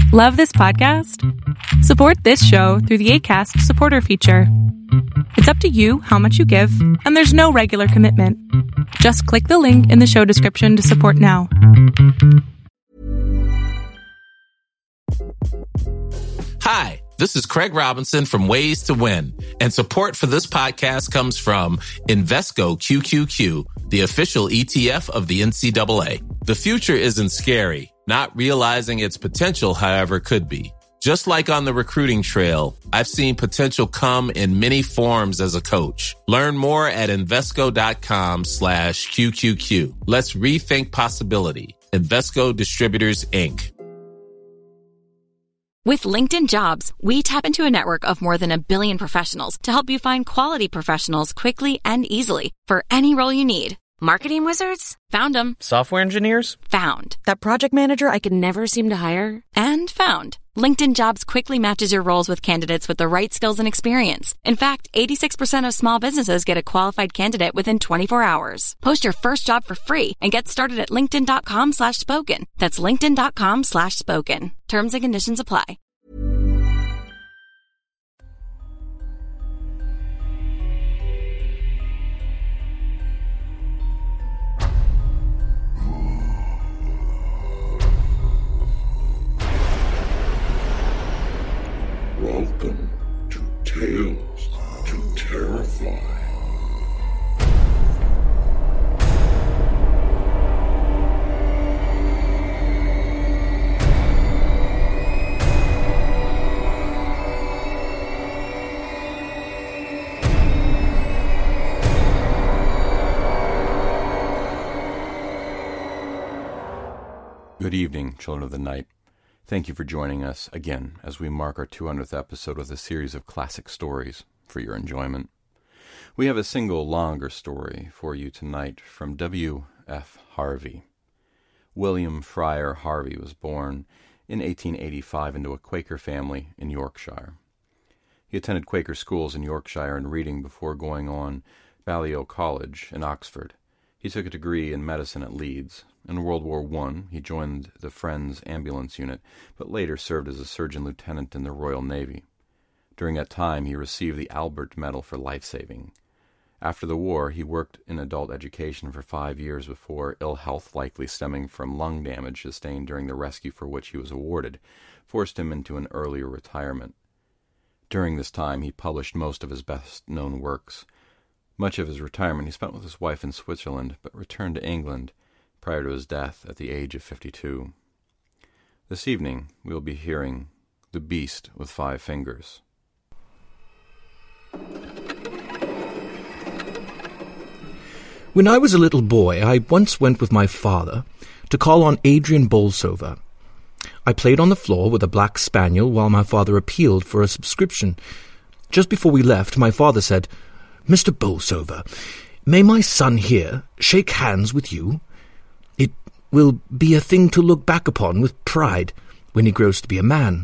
Love this podcast? Support this show through the Acast supporter feature. It's up to you how much you give, and there's no regular commitment. Just click the link in the show description to support now. Hi, this is Craig Robinson from Ways to Win, and support for this podcast comes from Invesco QQQ, the official ETF of the NCAA. The future isn't scary. Not realizing its potential, however, could be. Just like on the recruiting trail, I've seen potential come in many forms as a coach. Learn more at Invesco.com/QQQ. Let's rethink possibility. Invesco Distributors, Inc. With LinkedIn Jobs, we tap into a network of more than 1 billion professionals to help you find quality professionals quickly and easily for any role you need. Marketing wizards? Found them. Software engineers? Found. That project manager I could never seem to hire? And found. LinkedIn Jobs quickly matches your roles with candidates with the right skills and experience. In fact, 86% of small businesses get a qualified candidate within 24 hours. Post your first job for free and get started at linkedin.com/spoken. That's linkedin.com/spoken. Terms and conditions apply. Welcome to Tales to Terrify. Good evening, children of the night. Thank you for joining us again as we mark our 200th episode with a series of classic stories for your enjoyment. We have a single longer story for you tonight from W. F. Harvey. William Friar Harvey was born in 1885 into a Quaker family in Yorkshire. He attended Quaker schools in Yorkshire and Reading before going on Balliol College in Oxford. He took a degree in medicine at Leeds. In World War I, he joined the Friends Ambulance Unit, but later served as a surgeon lieutenant in the Royal Navy. During that time, he received the Albert Medal for life-saving. After the war, he worked in adult education for 5 years before ill health, likely stemming from lung damage sustained during the rescue for which he was awarded, forced him into an earlier retirement. During this time, he published most of his best-known works. Much of his retirement he spent with his wife in Switzerland, but returned to England prior to his death at the age of 52. This evening, we will be hearing The Beast with 5 Fingers. When I was a little boy, I once went with my father to call on Adrian Bolsover. I played on the floor with a black spaniel while my father appealed for a subscription. Just before we left, my father said, "Mr. Bolsover, may my son here shake hands with you? It will be a thing to look back upon with pride when he grows to be a man."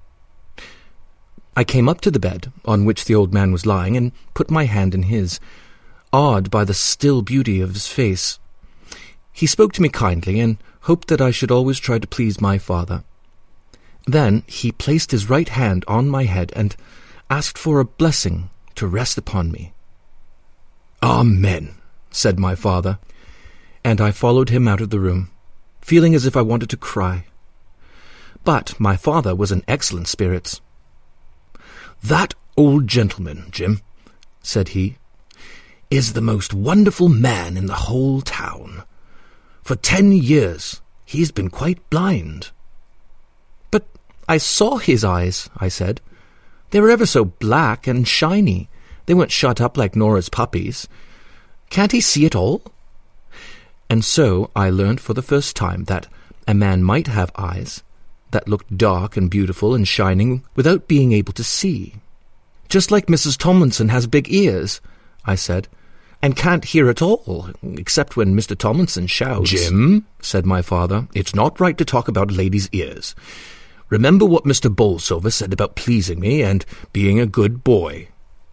I came up to the bed on which the old man was lying and put my hand in his, awed by the still beauty of his face. He spoke to me kindly and hoped that I should always try to please my father. Then he placed his right hand on my head and asked for a blessing to rest upon me. "Amen," said my father, and I followed him out of the room, feeling as if I wanted to cry. But my father was in excellent spirits. "That old gentleman, Jim," said he, "is the most wonderful man in the whole town. For 10 years he's been quite blind." "But I saw his eyes," I said. "They were ever so black and shiny. They weren't shut up like Nora's puppies. Can't he see at all?" And so I learned for the first time that a man might have eyes that looked dark and beautiful and shining without being able to see. "Just like Mrs. Tomlinson has big ears," I said, "and can't hear at all, except when Mr. Tomlinson shouts." "Jim," said my father, "it's not right to talk about ladies' ears. Remember what Mr. Bolsover said about pleasing me and being a good boy."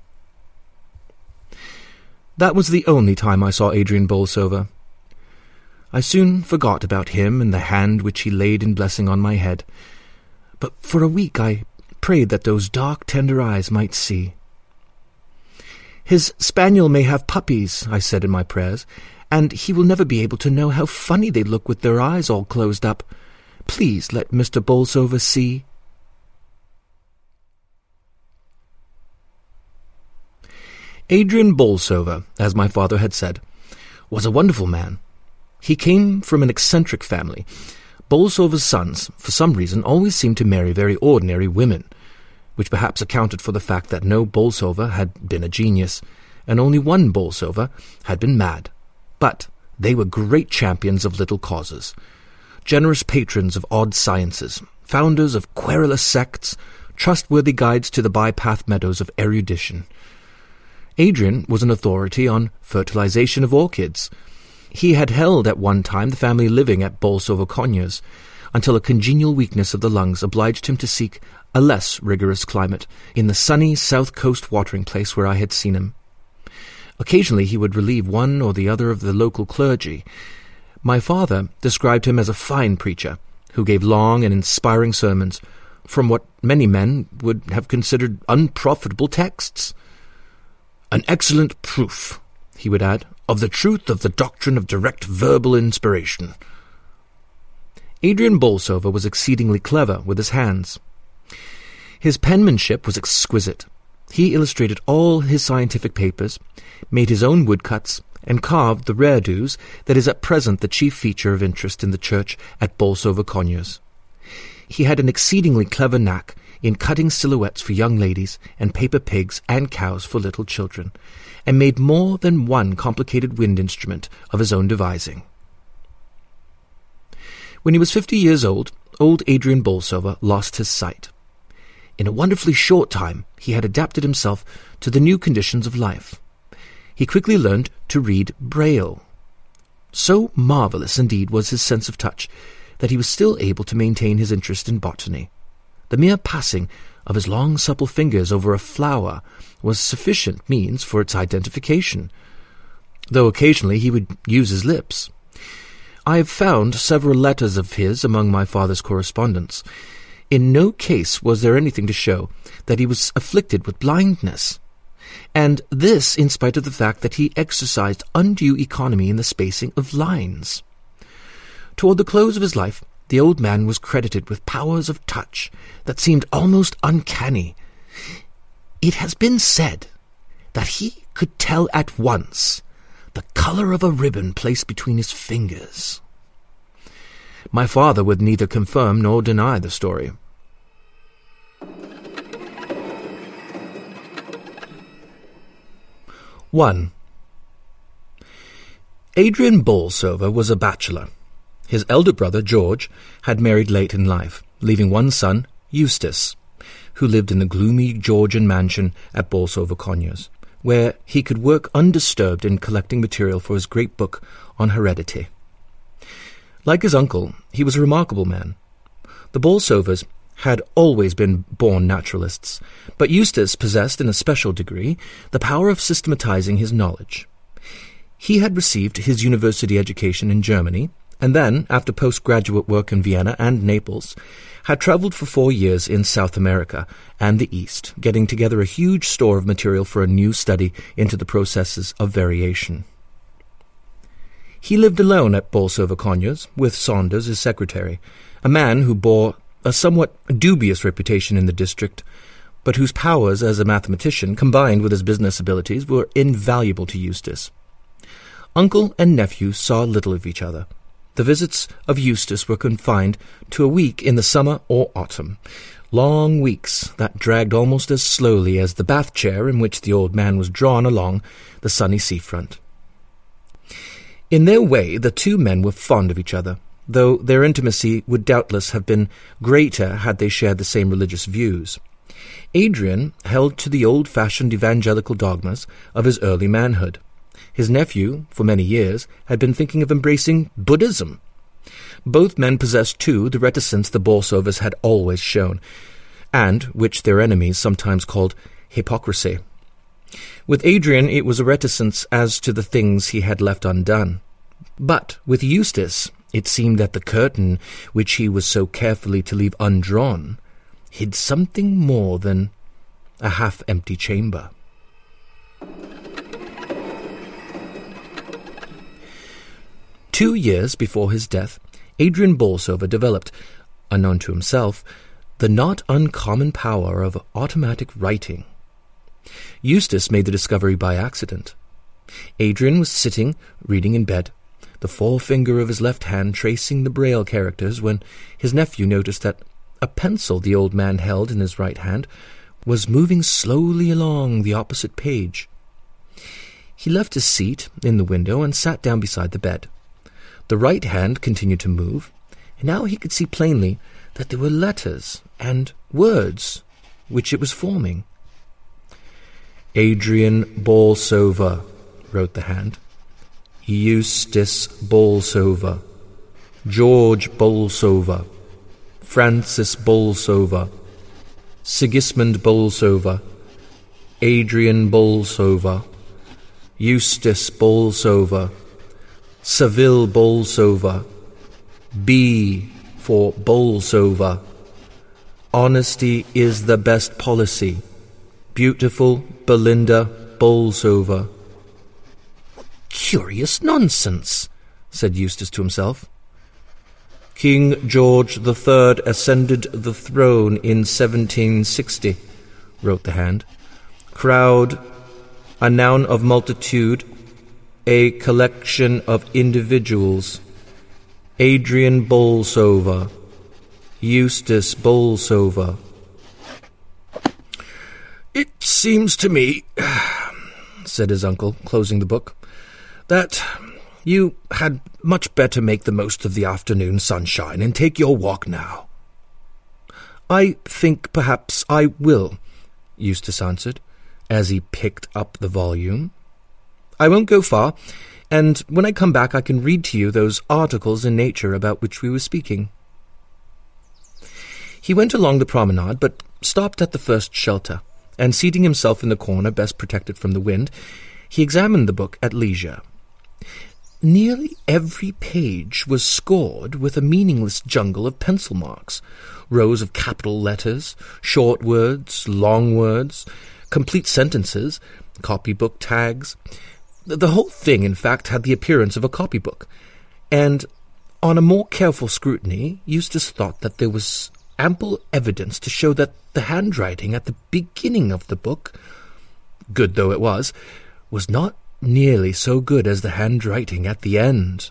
That was the only time I saw Adrian Bolsover. I soon forgot about him and the hand which he laid in blessing on my head. but for a week I prayed that those dark, tender eyes might see. "His spaniel may have puppies," I said in my prayers, "and he will never be able to know how funny they look with their eyes all closed up. Please let Mr. Bolsover see." Adrian Bolsover, as my father had said, was a wonderful man. He came from an eccentric family. Bolsover's sons, for some reason, always seemed to marry very ordinary women, which perhaps accounted for the fact that no Bolsover had been a genius, and only one Bolsover had been mad. But they were great champions of little causes, generous patrons of odd sciences, founders of querulous sects, trustworthy guides to the bypath meadows of erudition. Adrian was an authority on fertilization of orchids. He had held at one time the family living at Bolsover Conyers, until a congenial weakness of the lungs obliged him to seek a less rigorous climate in the sunny south coast watering place where I had seen him. Occasionally he would relieve one or the other of the local clergy. My father described him as a fine preacher, who gave long and inspiring sermons from what many men would have considered unprofitable texts. "An excellent proof," he would add, "of the truth of the doctrine of direct verbal inspiration." Adrian Bolsover was exceedingly clever with his hands. His penmanship was exquisite. He illustrated all his scientific papers, made his own woodcuts, and carved the reredos that is at present the chief feature of interest in the church at Bolsover Conyers. He had an exceedingly clever knack in cutting silhouettes for young ladies and paper pigs and cows for little children, and made more than one complicated wind instrument of his own devising. When he was 50 years old Adrian Bolsover lost his sight. In a wonderfully short time he had adapted himself to the new conditions of life. He quickly learned to read Braille. So marvellous indeed was his sense of touch that he was still able to maintain his interest in botany. The mere passing of his long supple fingers over a flower was sufficient means for its identification, though occasionally he would use his lips. I have found several letters of his among my father's correspondence. In no case was there anything to show that he was afflicted with blindness, and this in spite of the fact that he exercised undue economy in the spacing of lines. Toward the close of his life, the old man was credited with powers of touch that seemed almost uncanny. It has been said that he could tell at once the colour of a ribbon placed between his fingers. My father would neither confirm nor deny the story. (1) Adrian Bolsover was a bachelor. His elder brother, George, had married late in life, leaving one son, Eustace, who lived in the gloomy Georgian mansion at Bolsover Conyers, where he could work undisturbed in collecting material for his great book on heredity. Like his uncle, he was a remarkable man. The Bolsovers had always been born naturalists, but Eustace possessed in a special degree the power of systematizing his knowledge. He had received his university education in Germany, and then, after postgraduate work in Vienna and Naples, had travelled for 4 years in South America and the East, getting together a huge store of material for a new study into the processes of variation. He lived alone at Bolsover Conyers, with Saunders, his secretary, a man who bore a somewhat dubious reputation in the district, but whose powers as a mathematician, combined with his business abilities, were invaluable to Eustace. Uncle and nephew saw little of each other. The visits of Eustace were confined to a week in the summer or autumn, long weeks that dragged almost as slowly as the bath chair in which the old man was drawn along the sunny seafront. In their way, the two men were fond of each other, though their intimacy would doubtless have been greater had they shared the same religious views. Adrian held to the old-fashioned evangelical dogmas of his early manhood. His nephew, for many years, had been thinking of embracing Buddhism. Both men possessed, too, the reticence the Bolsovers had always shown, and which their enemies sometimes called hypocrisy. With Adrian it was a reticence as to the things he had left undone. But with Eustace it seemed that the curtain which he was so carefully to leave undrawn hid something more than a half-empty chamber. Two years before his death, Adrian Bolsover developed, unknown to himself, the not uncommon power of automatic writing. Eustace made the discovery by accident. Adrian was sitting, reading in bed, the forefinger of his left hand tracing the Braille characters, when his nephew noticed that a pencil the old man held in his right hand was moving slowly along the opposite page. He left his seat in the window and sat down beside the bed. The right hand continued to move, and now he could see plainly that there were letters and words which it was forming. Adrian Bolsover, wrote the hand. Eustace Bolsover. George Bolsover. Francis Bolsover. Sigismund Bolsover. Adrian Bolsover. Eustace Bolsover. Saville Bolsover. B for Bolsover. Honesty is the best policy. Beautiful Belinda Bolsover. Curious nonsense, said Eustace to himself. King George III ascended the throne in 1760, wrote the hand. Crowd, a noun of multitude, a collection of individuals. Adrian Bolsover. Eustace Bolsover. It seems to me, said his uncle, closing the book, that you had much better make the most of the afternoon sunshine and take your walk now. I think perhaps I will, Eustace answered, as he picked up the volume. I won't go far, and when I come back I can read to you those articles in Nature about which we were speaking. He went along the promenade, but stopped at the first shelter, and seating himself in the corner best protected from the wind, he examined the book at leisure. Nearly every page was scored with a meaningless jungle of pencil marks, rows of capital letters, short words, long words, complete sentences, copybook tags. The whole thing, in fact, had the appearance of a copybook, and on a more careful scrutiny, Eustace thought that there was ample evidence to show that the handwriting at the beginning of the book, good though it was not nearly so good as the handwriting at the end.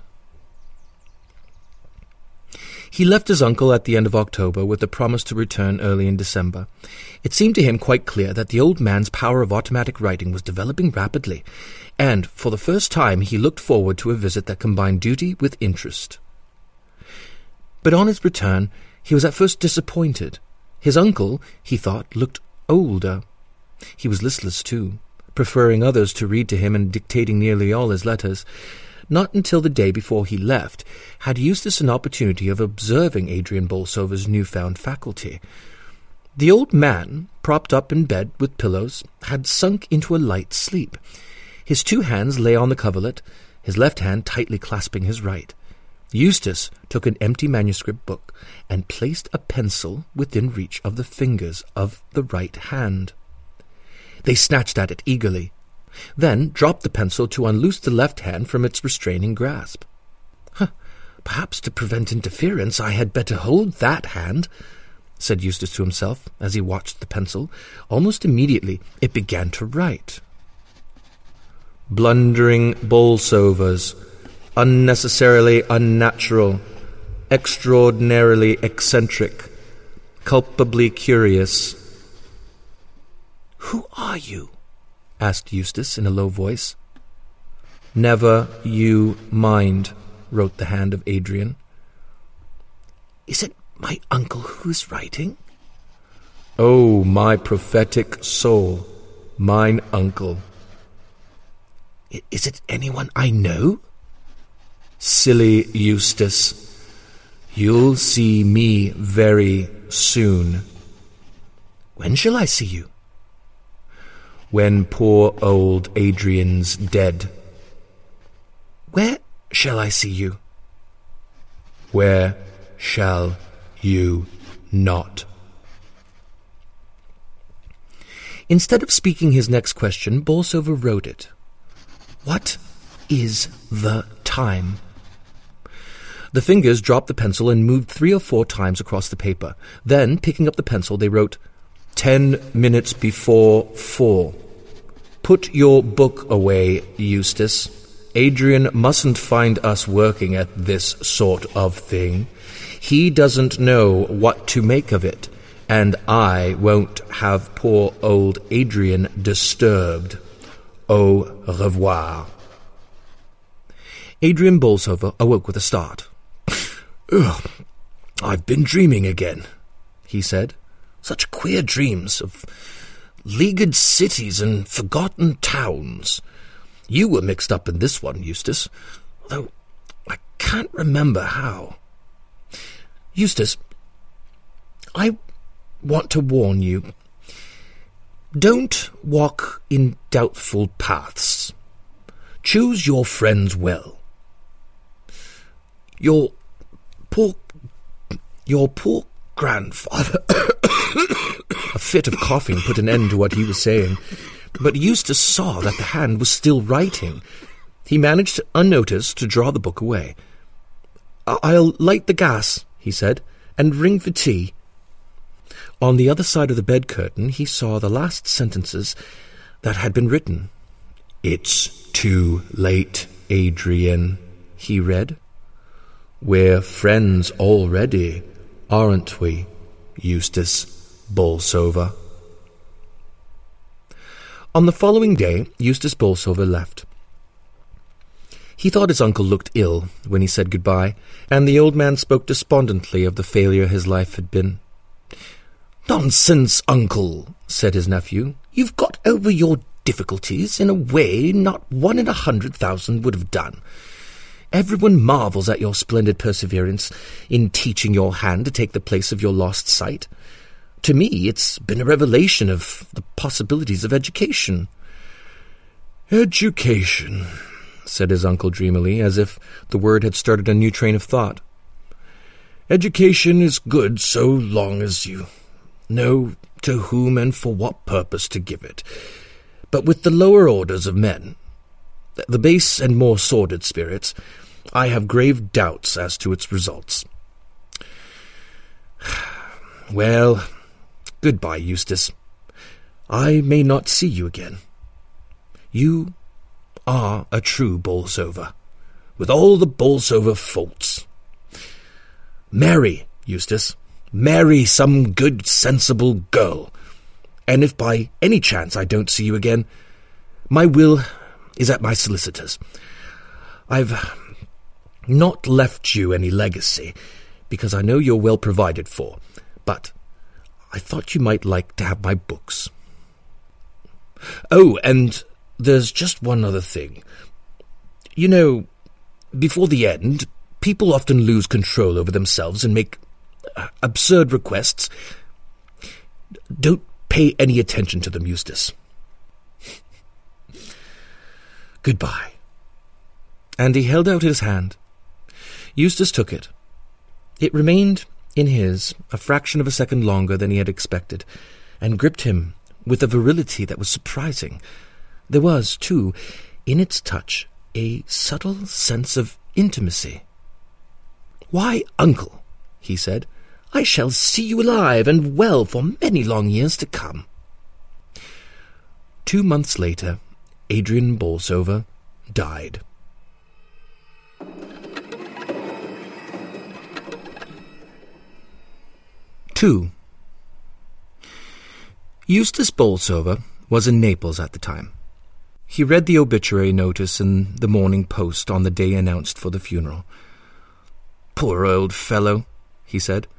He left his uncle at the end of October with a promise to return early in December. It seemed to him quite clear that the old man's power of automatic writing was developing rapidly, and for the first time he looked forward to a visit that combined duty with interest. But on his return, he was at first disappointed. His uncle, he thought, looked older. He was listless, too, preferring others to read to him and dictating nearly all his letters. Not until the day before he left had Eustace an opportunity of observing Adrian Bolsover's newfound faculty. The old man, propped up in bed with pillows, had sunk into a light sleep. His two hands lay on the coverlet, his left hand tightly clasping his right. Eustace took an empty manuscript book and placed a pencil within reach of the fingers of the right hand. They snatched at it eagerly, then dropped the pencil to unloose the left hand from its restraining grasp. Perhaps to prevent interference I had better hold that hand, said Eustace to himself as he watched the pencil. Almost immediately it began to write. Blundering Bolsovers, unnecessarily unnatural, extraordinarily eccentric, culpably curious. Who are you? Asked Eustace in a low voice. Never you mind, wrote the hand of Adrian. Is it my uncle who is writing? Oh, my prophetic soul, mine uncle. Is it anyone I know? Silly Eustace, you'll see me very soon. When shall I see you? When poor old Adrian's dead. Where shall I see you? Where shall you not? Instead of speaking his next question, Bolsover wrote it. What is the time? The fingers dropped the pencil and moved 3 or 4 times across the paper. Then, picking up the pencil, they wrote, 10 minutes before 4. Put your book away, Eustace. Adrian mustn't find us working at this sort of thing. He doesn't know what to make of it, and I won't have poor old Adrian disturbed. Au revoir. Adrian Bolsover awoke with a start. Ugh, I've been dreaming again, he said. Such queer dreams of leaguered cities and forgotten towns. You were mixed up in this one, Eustace, though I can't remember how. Eustace, I want to warn you. Don't walk in doubtful paths. Choose your friends well. Your poor grandfather... A fit of coughing put an end to what he was saying, but Eustace saw that the hand was still writing. He managed, unnoticed, to draw the book away. I'll light the gas, he said, and ring for tea. On the other side of the bed curtain he saw the last sentences that had been written. It's too late, Adrian, he read. We're friends already, aren't we, Eustace Bolsover? On the following day, Eustace Bolsover left. He thought his uncle looked ill when he said goodbye, and the old man spoke despondently of the failure his life had been. "Nonsense, uncle," said his nephew. "You've got over your difficulties in a way not 1 in 100,000 would have done. Everyone marvels at your splendid perseverance in teaching your hand to take the place of your lost sight. To me, it's been a revelation of the possibilities of education." "Education," said his uncle dreamily, as if the word had started a new train of thought. "Education is good so long as you know to whom and for what purpose to give it. But with the lower orders of men, the base and more sordid spirits, I have grave doubts as to its results. Well, goodbye, Eustace. I may not see you again. You are a true Bolsover, with all the Bolsover faults. Marry, Eustace. Marry some good, sensible girl. And if by any chance I don't see you again, my will is at my solicitor's. I've not left you any legacy, because I know you're well provided for, but I thought you might like to have my books. Oh, and there's just one other thing. You know, before the end, people often lose control over themselves and make absurd requests. Don't pay any attention to them, Eustace. Goodbye." And he held out his hand. Eustace took it. It remained in his a fraction of a second longer than he had expected, and gripped him with a virility that was surprising. There was, too, in its touch, a subtle sense of intimacy. "Why, uncle," he said, "I shall see you alive and well for many long years to come." 2 months later, Adrian Bolsover died. II. Eustace Bolsover was in Naples at the time. He read the obituary notice in the Morning Post on the day announced for the funeral. "Poor old fellow," he said.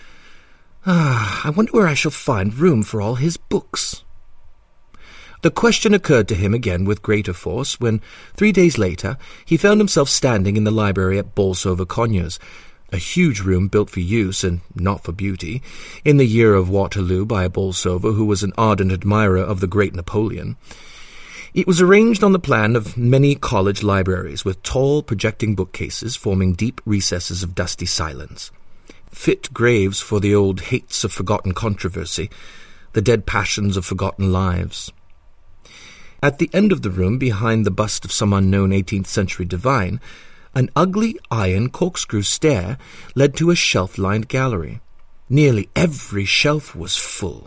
I wonder where I shall find room for all his books." The question occurred to him again with greater force when, 3 days later, he found himself standing in the library at Bolsover Conyers, a huge room built for use and not for beauty, in the year of Waterloo by a Bolsover who was an ardent admirer of the great Napoleon. It was arranged on the plan of many college libraries, with tall, projecting bookcases forming deep recesses of dusty silence. Fit graves for the old hates of forgotten controversy, the dead passions of forgotten lives. At the end of the room, behind the bust of some unknown 18th-century divine, an ugly iron corkscrew stair led to a shelf-lined gallery. Nearly every shelf was full.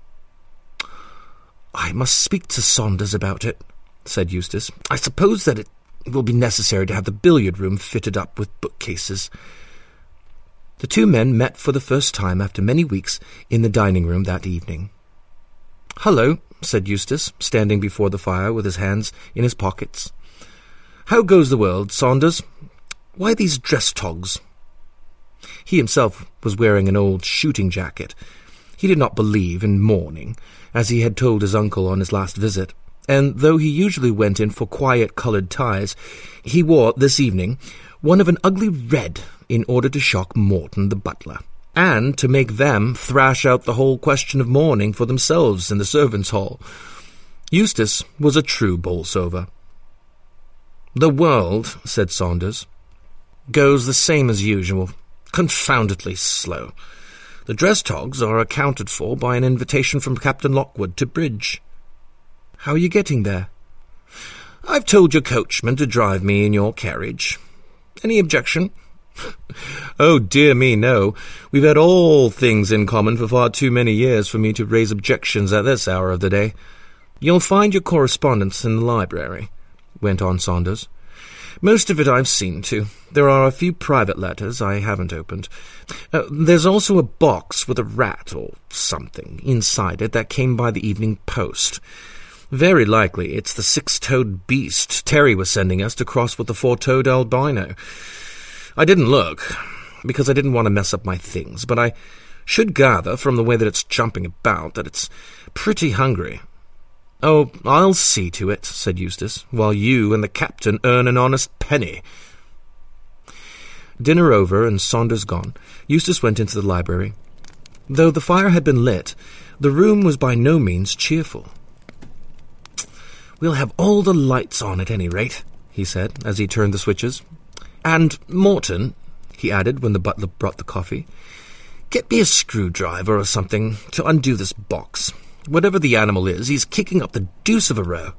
"I must speak to Saunders about it," said Eustace. "I suppose that it will be necessary to have the billiard-room fitted up with bookcases." The two men met for the first time after many weeks in the dining-room that evening. "Hullo," said Eustace, standing before the fire with his hands in his pockets. "How goes the world, Saunders? Why these dress-togs?" He himself was wearing an old shooting jacket. He did not believe in mourning, as he had told his uncle on his last visit, and though he usually went in for quiet-coloured ties, he wore, this evening, one of an ugly red in order to shock Morton the butler, and to make them thrash out the whole question of mourning for themselves in the servants' hall. Eustace was a true Bolsover. "The world," said Saunders, "goes the same as usual, confoundedly slow. The dress-togs are accounted for by an invitation from Captain Lockwood to bridge." "How are you getting there?" "I've told your coachman to drive me in your carriage. Any objection?" "Oh, dear me, no. We've had all things in common for far too many years for me to raise objections at this hour of the day. You'll find your correspondence in the library," went on Saunders. "Most of it I've seen to. There are a few private letters I haven't opened. There's also a box with a rat or something inside it that came by the evening post. Very likely it's the 6-toed beast Terry was sending us to cross with the 4-toed albino. I didn't look, because I didn't want to mess up my things, but I should gather from the way that it's jumping about that it's pretty hungry." "Oh, I'll see to it," said Eustace, "while you and the captain earn an honest penny." Dinner over and Saunders gone, Eustace went into the library. Though the fire had been lit, the room was by no means cheerful. "We'll have all the lights on at any rate," he said, as he turned the switches. "And, Morton," he added when the butler brought the coffee, "get me a screwdriver or something to undo this box. Whatever the animal is, he's kicking up the deuce of a row."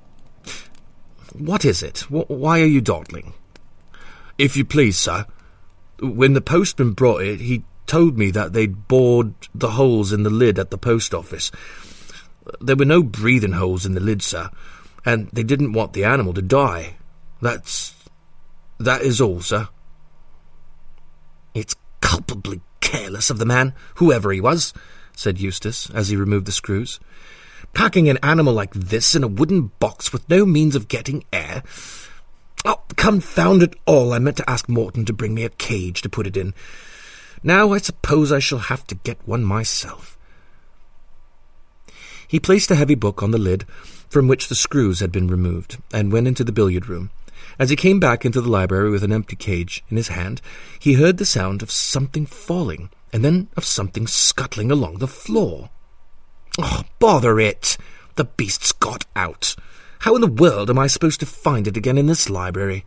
"What is it? Why are you dawdling?" "If you please, sir, when the postman brought it, he told me that they'd bored the holes in the lid at the post office. There were no breathing holes in the lid, sir, and they didn't want the animal to die. That is all, sir." "It's culpably careless of the man, whoever he was," said Eustace, as he removed the screws. "Packing an animal like this in a wooden box with no means of getting air. Oh, confound it all, I meant to ask Morton to bring me a cage to put it in. Now I suppose I shall have to get one myself." He placed a heavy book on the lid, from which the screws had been removed, and went into the billiard-room. As he came back into the library with an empty cage in his hand, he heard the sound of something falling, and then of something scuttling along the floor. "Oh, bother it! The beast's got out. How in the world am I supposed to find it again in this library?"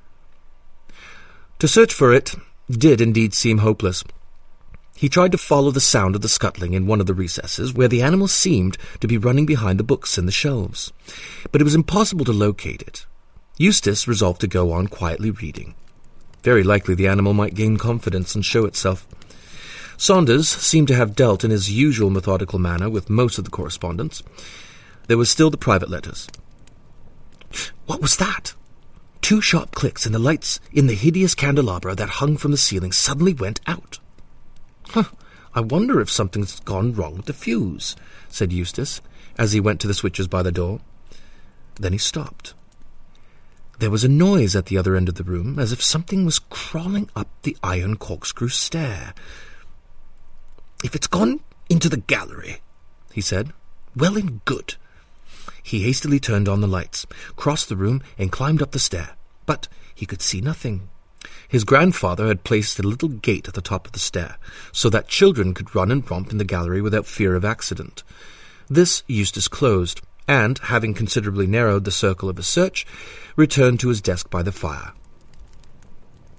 To search for it did indeed seem hopeless. He tried to follow the sound of the scuttling in one of the recesses, where the animal seemed to be running behind the books in the shelves, but it was impossible to locate it. Eustace resolved to go on quietly reading. Very likely the animal might gain confidence and show itself. Saunders seemed to have dealt in his usual methodical manner with most of the correspondence. There was still the private letters. What was that? 2 sharp clicks, and the lights in the hideous candelabra that hung from the ceiling suddenly went out. "I wonder if something's gone wrong with the fuse," said Eustace, as he went to the switches by the door. Then he stopped. There was a noise at the other end of the room, as if something was crawling up the iron corkscrew stair. "If it's gone into the gallery," he said, "well and good." He hastily turned on the lights, crossed the room, and climbed up the stair, but he could see nothing. His grandfather had placed a little gate at the top of the stair, so that children could run and romp in the gallery without fear of accident. This Eustace closed, and, having considerably narrowed the circle of his search, returned to his desk by the fire.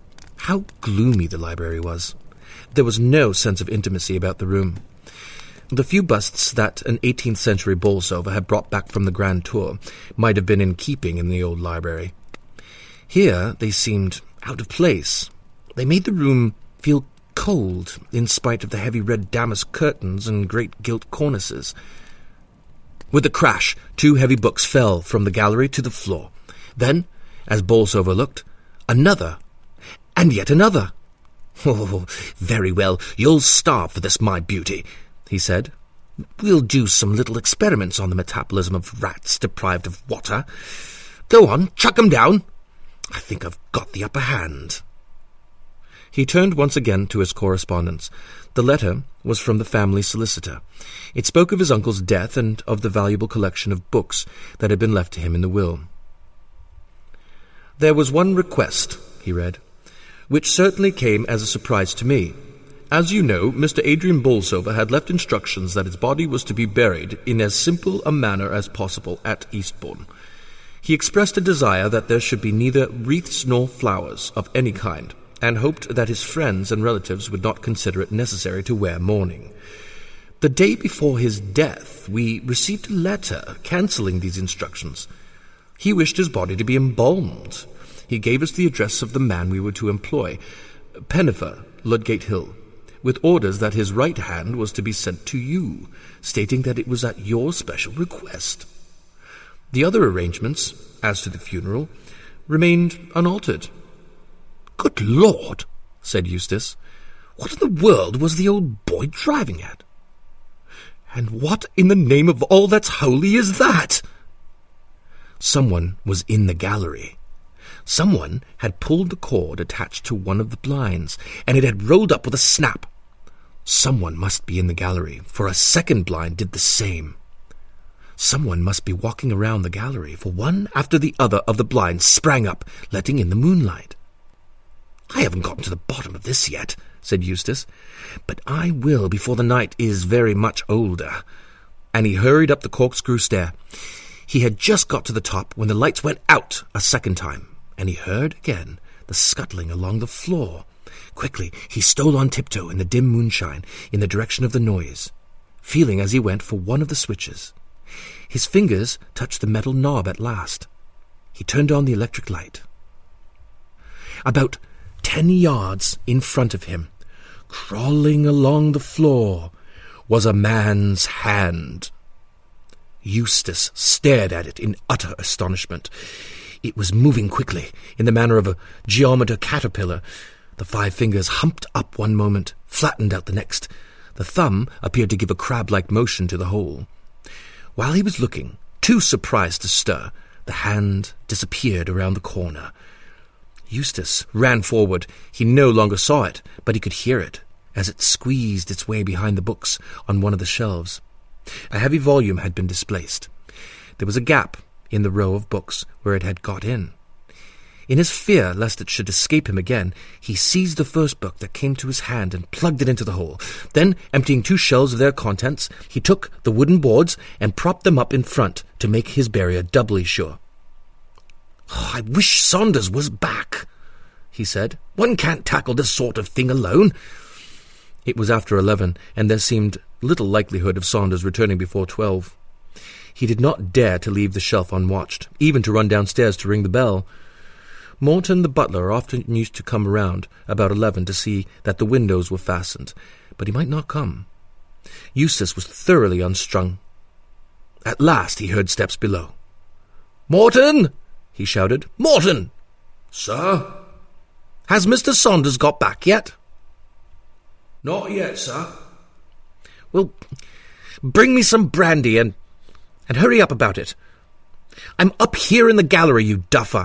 How gloomy the library was! There was no sense of intimacy about the room. The few busts that an 18th century Bolsover had brought back from the Grand Tour might have been in keeping in the old library. Here they seemed out of place. They made the room feel cold, in spite of the heavy red damask curtains and great gilt cornices. With a crash, 2 heavy books fell from the gallery to the floor. Then, as Bolsover looked, another, and yet another. "Oh, very well, you'll starve for this, my beauty," he said. "We'll do some little experiments on the metabolism of rats deprived of water. Go on, chuck 'em down. I think I've got the upper hand." He turned once again to his correspondence. The letter was from the family solicitor. It spoke of his uncle's death and of the valuable collection of books that had been left to him in the will. "There was one request," he read, "which certainly came as a surprise to me. As you know, Mr. Adrian Bolsover had left instructions that his body was to be buried in as simple a manner as possible at Eastbourne. He expressed a desire that there should be neither wreaths nor flowers of any kind, and hoped that his friends and relatives would not consider it necessary to wear mourning. The day before his death, we received a letter cancelling these instructions. He wished his body to be embalmed. He gave us the address of the man we were to employ, Pennifer, Ludgate Hill, with orders that his right hand was to be sent to you, stating that it was at your special request. The other arrangements, as to the funeral, remained unaltered." "Good Lord," said Eustace, "what in the world was the old boy driving at? And what in the name of all that's holy is that?" Someone was in the gallery. Someone had pulled the cord attached to one of the blinds, and it had rolled up with a snap. Someone must be in the gallery, for a second blind did the same. Someone must be walking around the gallery, for one after the other of the blinds sprang up, letting in the moonlight. "I haven't gotten to the bottom of this yet," said Eustace, "but I will before the night is very much older." And he hurried up the corkscrew stair. He had just got to the top when the lights went out a second time, and he heard again the scuttling along the floor. Quickly he stole on tiptoe in the dim moonshine in the direction of the noise, feeling as he went for one of the switches. His fingers touched the metal knob at last. He turned on the electric light. About 10 yards in front of him, crawling along the floor, was a man's hand. Eustace stared at it in utter astonishment. It was moving quickly, in the manner of a geometer caterpillar. The 5 fingers humped up one moment, flattened out the next. The thumb appeared to give a crab-like motion to the whole. While he was looking, too surprised to stir, the hand disappeared around the corner. Eustace ran forward. He no longer saw it, but he could hear it, as it squeezed its way behind the books on one of the shelves. A heavy volume had been displaced. There was a gap in the row of books where it had got in. In his fear lest it should escape him again, he seized the first book that came to his hand and plugged it into the hole. Then, emptying 2 shelves of their contents, he took the wooden boards and propped them up in front to make his burial doubly sure. "Oh, I wish Saunders was back," he said. "One can't tackle this sort of thing alone." It was after 11, and there seemed little likelihood of Saunders returning before 12. He did not dare to leave the shelf unwatched, even to run downstairs to ring the bell. Morton, the butler, often used to come around about 11 to see that the windows were fastened, but he might not come. Eustace was thoroughly unstrung. At last he heard steps below. "Morton!" he shouted. "Morton!" "Sir?" "Has Mr. Saunders got back yet?" "Not yet, sir." "Well, bring me some brandy and hurry up about it. I'm up here in the gallery, you duffer."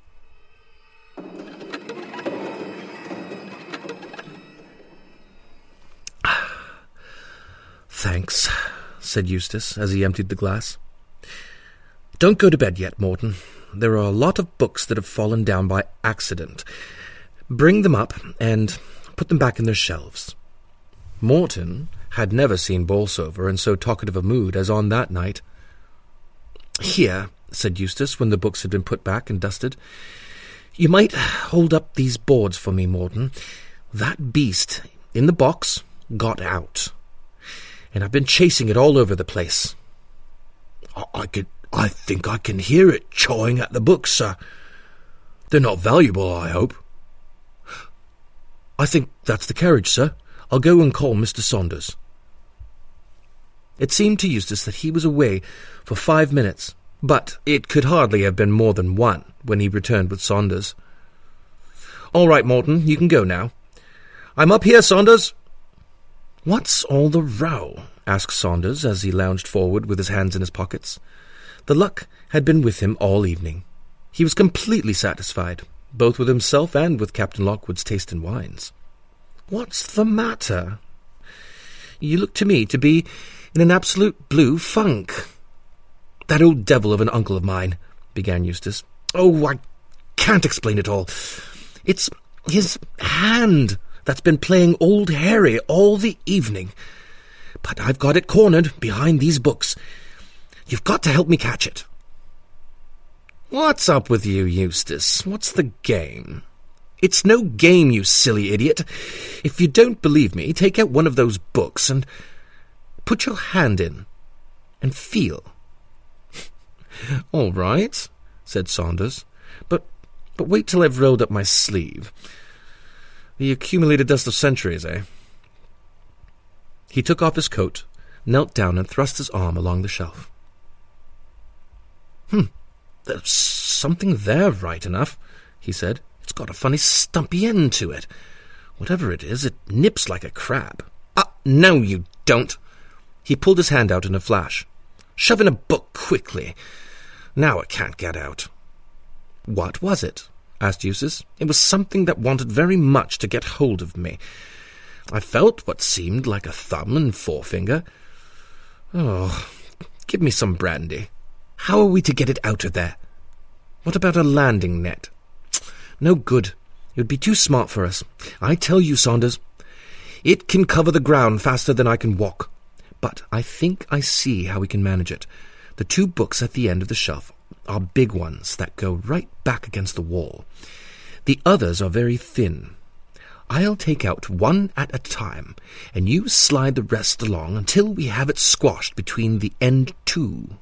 "Thanks," said Eustace, as he emptied the glass. "Don't go to bed yet, Morton. There are a lot of books that have fallen down by accident. Bring them up and put them back in their shelves." Morton had never seen Bolsover in so talkative a mood as on that night. "Here," said Eustace, when the books had been put back and dusted, "you might hold up these boards for me, Morton. That beast in the box got out. and I've been chasing it all over the place. I think I can hear it chawing at the books, sir. They're not valuable, I hope. I think that's the carriage, sir. I'll go and call Mr. Saunders. It seemed to Eustace that he was away for 5 minutes, but it could hardly have been more than 1 when he returned with Saunders. "All right, Morton, you can go now." "I'm up here, Saunders." "What's all the row?" asked Saunders as he lounged forward with his hands in his pockets. The luck had been with him all evening. He was completely satisfied, both with himself and with Captain Lockwood's taste in wines. "What's the matter? You look to me to be in an absolute blue funk." "That old devil of an uncle of mine," began Eustace. "Oh, I can't explain it all. It's his hand that's been playing Old Harry all the evening. But I've got it cornered behind these books. You've got to help me catch it." "What's up with you, Eustace? What's the game?" "It's no game, you silly idiot. If you don't believe me, take out one of those books and put your hand in and feel." "All right," said Saunders, but wait till I've rolled up my sleeve. The accumulated dust of centuries, eh?" He took off his coat, knelt down and thrust his arm along the shelf. "There's something there, right enough," he said. "It's got a funny stumpy end to it. Whatever it is, it nips like a crab. No, you don't." He pulled his hand out in a flash. "Shove in a book quickly. Now it can't get out." "What was it?" asked Eustace. "It was something that wanted very much to get hold of me. I felt what seemed like a thumb and forefinger. Oh, give me some brandy. How are we to get it out of there? What about a landing net?" "No good. It would be too smart for us. I tell you, Saunders, it can cover the ground faster than I can walk. But I think I see how we can manage it. The 2 books at the end of the shelf are big ones that go right back against the wall. The others are very thin. I'll take out one at a time, and you slide the rest along until we have it squashed between the end 2.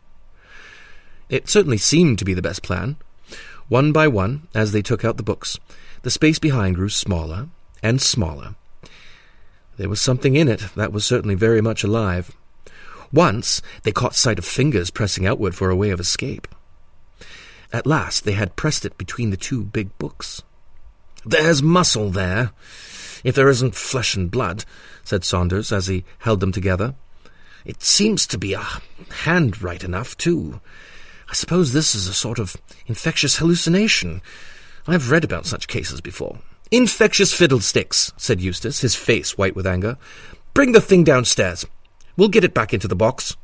It certainly seemed to be the best plan. One by one, as they took out the books, the space behind grew smaller and smaller. There was something in it that was certainly very much alive. Once they caught sight of fingers pressing outward for a way of escape. At last they had pressed it between the 2 big books. "There's muscle there, if there isn't flesh and blood," said Saunders as he held them together. "It seems to be a hand right enough, too. I suppose this is a sort of infectious hallucination. I've read about such cases before." "Infectious fiddlesticks," said Eustace, his face white with anger. "Bring the thing downstairs. We'll get it back into the box."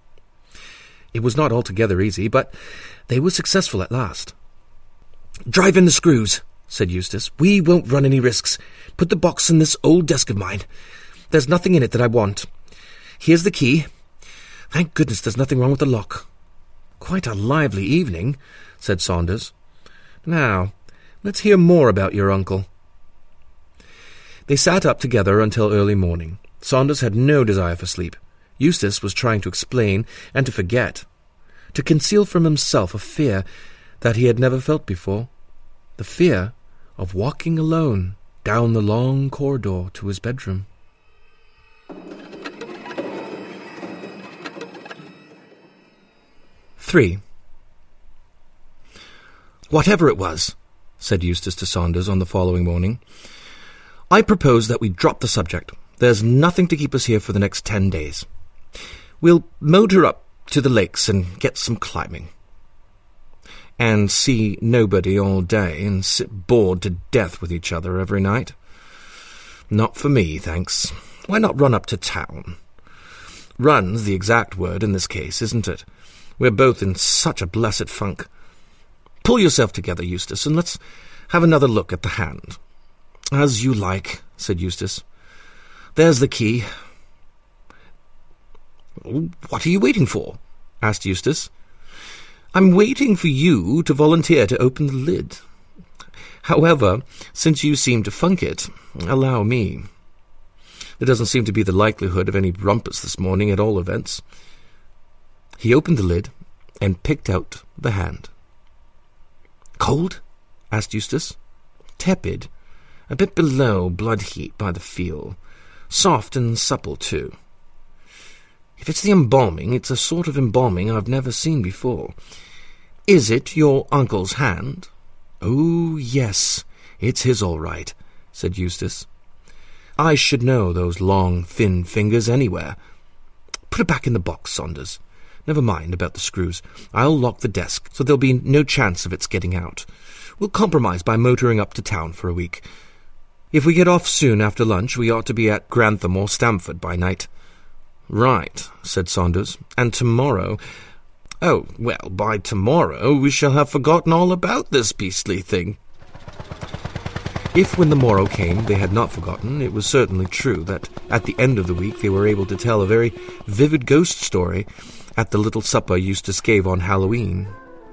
It was not altogether easy, but they were successful at last. "Drive in the screws," said Eustace. "We won't run any risks. Put the box in this old desk of mine. There's nothing in it that I want. Here's the key. Thank goodness there's nothing wrong with the lock." "Quite a lively evening," said Saunders. "Now, let's hear more about your uncle." They sat up together until early morning. Saunders had no desire for sleep. Eustace was trying to explain and to forget, to conceal from himself a fear that he had never felt before, the fear of walking alone down the long corridor to his bedroom. "3. Whatever it was," said Eustace to Saunders on the following morning, "I propose that we drop the subject. There's nothing to keep us here for the next 10 days. We'll motor up to the lakes and get some climbing. And see nobody all day and sit bored to death with each other every night. Not for me, thanks. Why not run up to town? Run's the exact word in this case, isn't it? We're both in such a blessed funk. Pull yourself together, Eustace, and let's have another look at the hand." "As you like," said Eustace. "There's the key." "What are you waiting for?" asked Eustace. "I'm waiting for you to volunteer to open the lid. However, since you seem to funk it, allow me." There doesn't seem to be the likelihood of any rumpus this morning, at all events. He opened the lid and picked out the hand. "Cold?" asked Eustace. "Tepid, a bit below blood heat by the feel. Soft and supple, too. If it's the embalming, it's a sort of embalming I've never seen before. Is it your uncle's hand?" "Oh, yes, it's his all right," said Eustace. "I should know those long, thin fingers anywhere. Put it back in the box, Saunders. Never mind about the screws. I'll lock the desk, so there'll be no chance of its getting out. We'll compromise by motoring up to town for a week. If we get off soon after lunch, we ought to be at Grantham or Stamford by night." "Right," said Saunders. "And tomorrow—" "Oh, well, by tomorrow we shall have forgotten all about this beastly thing." If when the morrow came they had not forgotten, it was certainly true that at the end of the week they were able to tell a very vivid ghost story at the little supper Eustace gave on Halloween.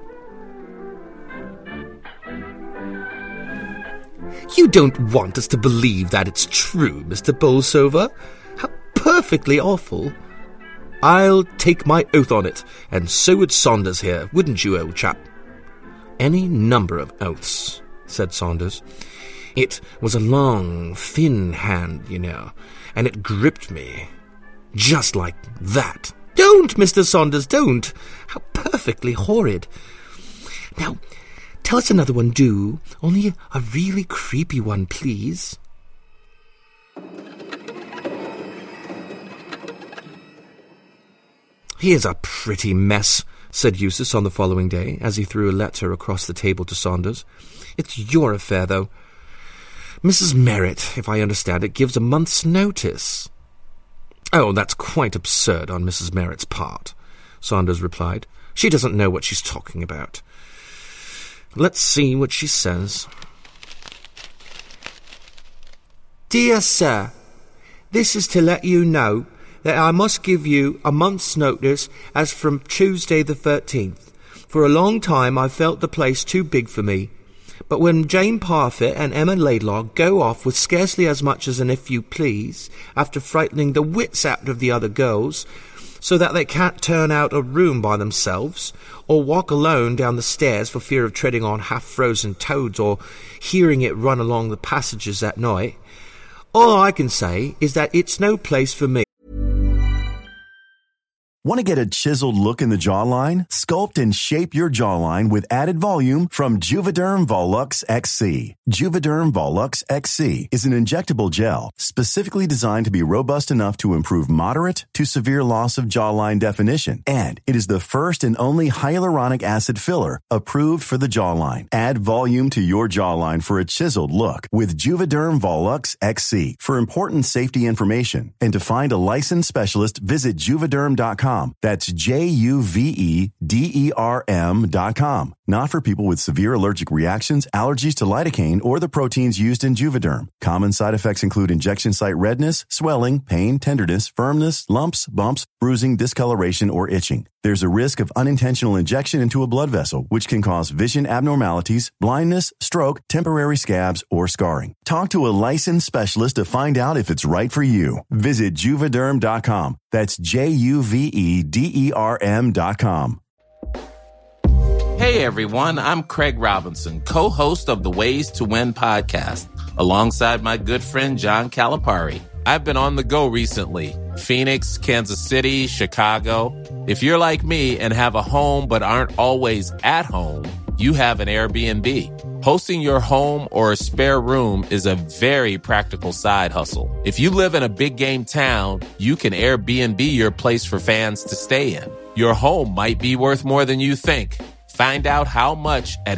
"You don't want us to believe that it's true, Mr. Bolsover? How perfectly awful." "I'll take my oath on it, and so would Saunders here, wouldn't you, old chap?" "Any number of oaths," said Saunders. "It was a long, thin hand, you know, and it gripped me. Just like that." "Don't, Mr. Saunders, don't! How perfectly horrid! Now, tell us another one, do. Only a really creepy one, please." "Here's a pretty mess," said Eustace on the following day, as he threw a letter across the table to Saunders. "It's your affair, though. Mrs. Merritt, if I understand it, gives a month's notice." "Oh, that's quite absurd on Mrs. Merritt's part," Saunders replied. "She doesn't know what she's talking about. Let's see what she says." "Dear Sir, this is to let you know that I must give you a month's notice as from Tuesday the 13th. For a long time I felt the place too big for me. But when Jane Parfitt and Emma Laidlaw go off with scarcely as much as an if you please, after frightening the wits out of the other girls, so that they can't turn out a room by themselves, or walk alone down the stairs for fear of treading on half-frozen toads or hearing it run along the passages at night, all I can say is that it's no place for me." Want to get a chiseled look in the jawline? Sculpt and shape your jawline with added volume from Juvederm Volux XC. Juvederm Volux XC is an injectable gel specifically designed to be robust enough to improve moderate to severe loss of jawline definition. And it is the first and only hyaluronic acid filler approved for the jawline. Add volume to your jawline for a chiseled look with Juvederm Volux XC. For important safety information and to find a licensed specialist, visit Juvederm.com. That's Juvederm.com. Not for people with severe allergic reactions, allergies to lidocaine, or the proteins used in Juvederm. Common side effects include injection site redness, swelling, pain, tenderness, firmness, lumps, bumps, bruising, discoloration, or itching. There's a risk of unintentional injection into a blood vessel, which can cause vision abnormalities, blindness, stroke, temporary scabs, or scarring. Talk to a licensed specialist to find out if it's right for you. Visit Juvederm.com. That's Juvederm.com. Hey everyone, I'm Craig Robinson, co-host of the Ways to Win podcast, alongside my good friend John Calipari. I've been on the go recently. Phoenix, Kansas City, Chicago. If you're like me and have a home but aren't always at home, you have an Airbnb. Hosting your home or a spare room is a very practical side hustle. If you live in a big game town, you can Airbnb your place for fans to stay in. Your home might be worth more than you think. Find out how much at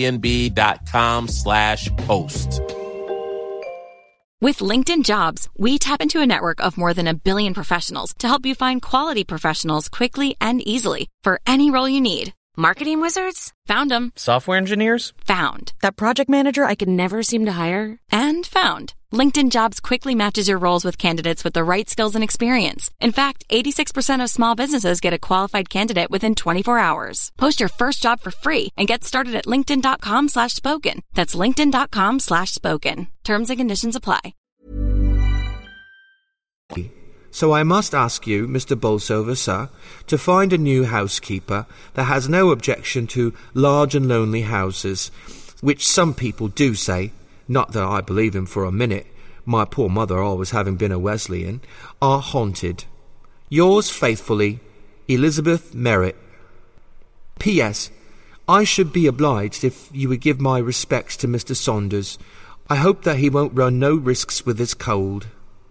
airbnb.com/host. With LinkedIn Jobs, we tap into a network of more than 1 billion professionals to help you find quality professionals quickly and easily for any role you need. Marketing wizards? Found them. Software engineers? Found. That project manager I could never seem to hire? And found. LinkedIn Jobs quickly matches your roles with candidates with the right skills and experience. In fact, 86% of small businesses get a qualified candidate within 24 hours. Post your first job for free and get started at linkedin.com/spoken. That's linkedin.com/spoken. Terms and conditions apply. So I must ask you, Mr. Bolsover, sir, to find a new housekeeper that has no objection to large and lonely houses, which some people do say, not that I believe him for a minute, my poor mother always having been a Wesleyan, are haunted. Yours faithfully, Elizabeth Merritt. P.S. I should be obliged if you would give my respects to Mr. Saunders. I hope that he won't run no risks with his cold.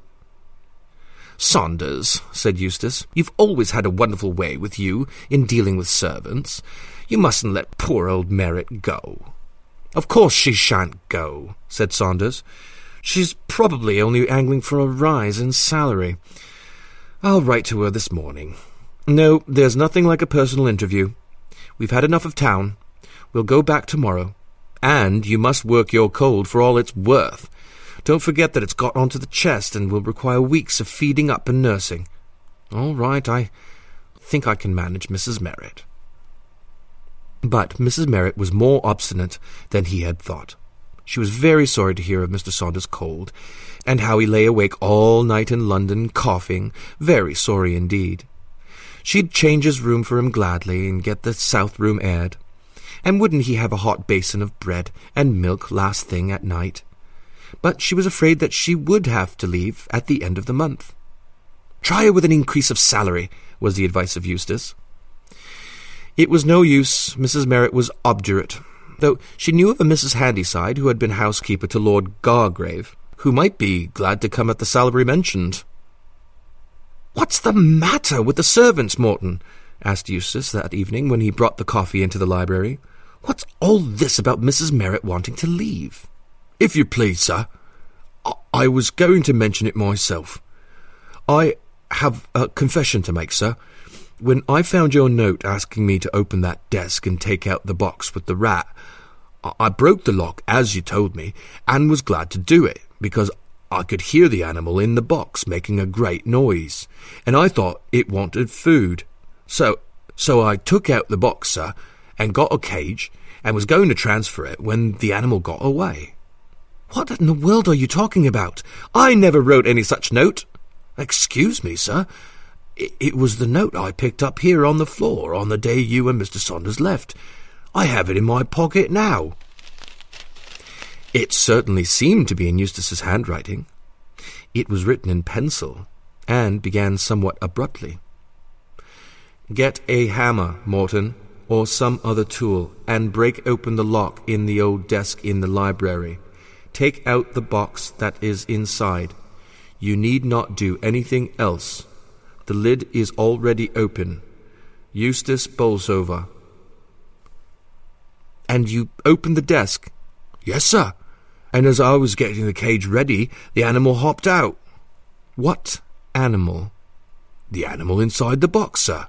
Saunders, said Eustace, you've always had a wonderful way with you in dealing with servants. You mustn't let poor old Merritt go. Of course she shan't go, said Saunders. She's probably only angling for a rise in salary. I'll write to her this morning. No, there's nothing like a personal interview. We've had enough of town. We'll go back tomorrow. And you must work your cold for all it's worth. Don't forget that it's got onto the chest and will require weeks of feeding up and nursing. All right, I think I can manage Mrs. Merritt. But Mrs. Merritt was more obstinate than he had thought. She was very sorry to hear of Mr. Saunders' cold, and how he lay awake all night in London, coughing, very sorry indeed. She'd change his room for him gladly, and get the south room aired. And wouldn't he have a hot basin of bread and milk last thing at night? But she was afraid that she would have to leave at the end of the month. Try her with an increase of salary, was the advice of Eustace. It was no use. Mrs. Merritt was obdurate, though she knew of a Mrs. Handyside who had been housekeeper to Lord Gargrave, who might be glad to come at the salary mentioned. "What's the matter with the servants, Morton?" asked Eustace that evening when he brought the coffee into the library. "What's all this about Mrs. Merritt wanting to leave?" "If you please, sir, I was going to mention it myself. I have a confession to make, sir. When I found your note asking me to open that desk and take out the box with the rat, I broke the lock, as you told me, and was glad to do it, because I could hear the animal in the box making a great noise, and I thought it wanted food. So I took out the box, sir, and got a cage, and was going to transfer it when the animal got away." "What in the world are you talking about? I never wrote any such note." "Excuse me, sir. It was the note I picked up here on the floor on the day you and Mr. Saunders left. I have it in my pocket now." It certainly seemed to be in Eustace's handwriting. It was written in pencil, and began somewhat abruptly. "Get a hammer, Morton, or some other tool, and break open the lock in the old desk in the library. Take out the box that is inside. You need not do anything else. The lid is already open. Eustace Bolsover." "And you opened the desk?" "Yes, sir. And as I was getting the cage ready, the animal hopped out." "What animal?" "The animal inside the box, sir."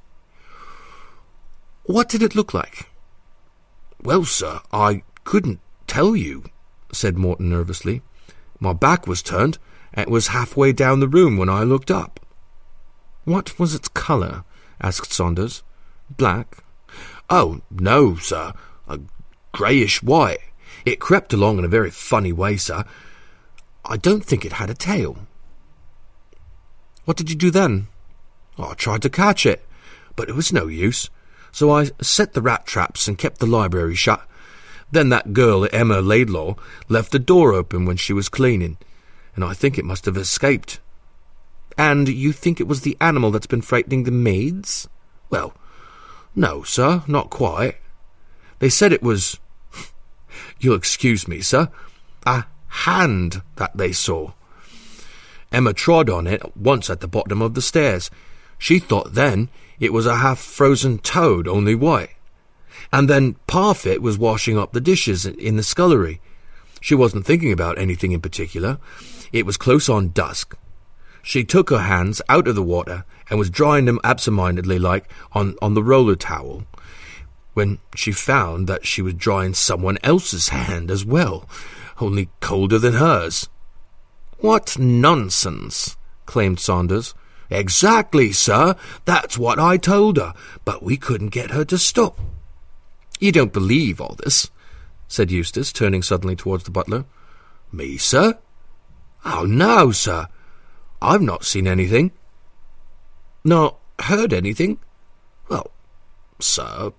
"What did it look like?" "Well, sir, I couldn't tell you," said Morton nervously. "My back was turned, and it was halfway down the room when I looked up." "What was its colour?" asked Saunders. "Black?" "Oh, no, sir, a greyish-white. It crept along in a very funny way, sir. I don't think it had a tail." "What did you do then?" "I tried to catch it, but it was no use. So I set the rat traps and kept the library shut. Then that girl, Emma Laidlaw, left the door open when she was cleaning, and I think it must have escaped." "And you think it was the animal that's been frightening the maids?" "Well, no, sir, not quite. They said it was, you'll excuse me, sir, a hand that they saw. Emma trod on it once at the bottom of the stairs. She thought then it was a half-frozen toad, only white. And then Parfit was washing up the dishes in the scullery. She wasn't thinking about anything in particular. It was close on dusk. She took her hands out of the water and was drying them absent-mindedly like on the roller towel, when she found that she was drying someone else's hand as well, only colder than hers." "What nonsense!" claimed Saunders. "Exactly, sir. That's what I told her, but we couldn't get her to stop." "You don't believe all this?" said Eustace, turning suddenly towards the butler. "Me, sir? Oh, no, sir. I've not seen anything. Not heard anything? Well, sir,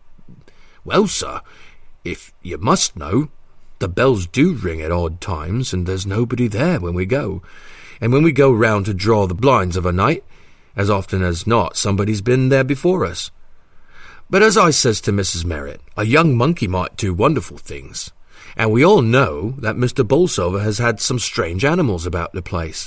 if you must know, the bells do ring at odd times, and there's nobody there when we go. And when we go round to draw the blinds of a night, as often as not somebody's been there before us. But as I says to Mrs. Merritt, a young monkey might do wonderful things, and we all know that Mr. Bolsover has had some strange animals about the place.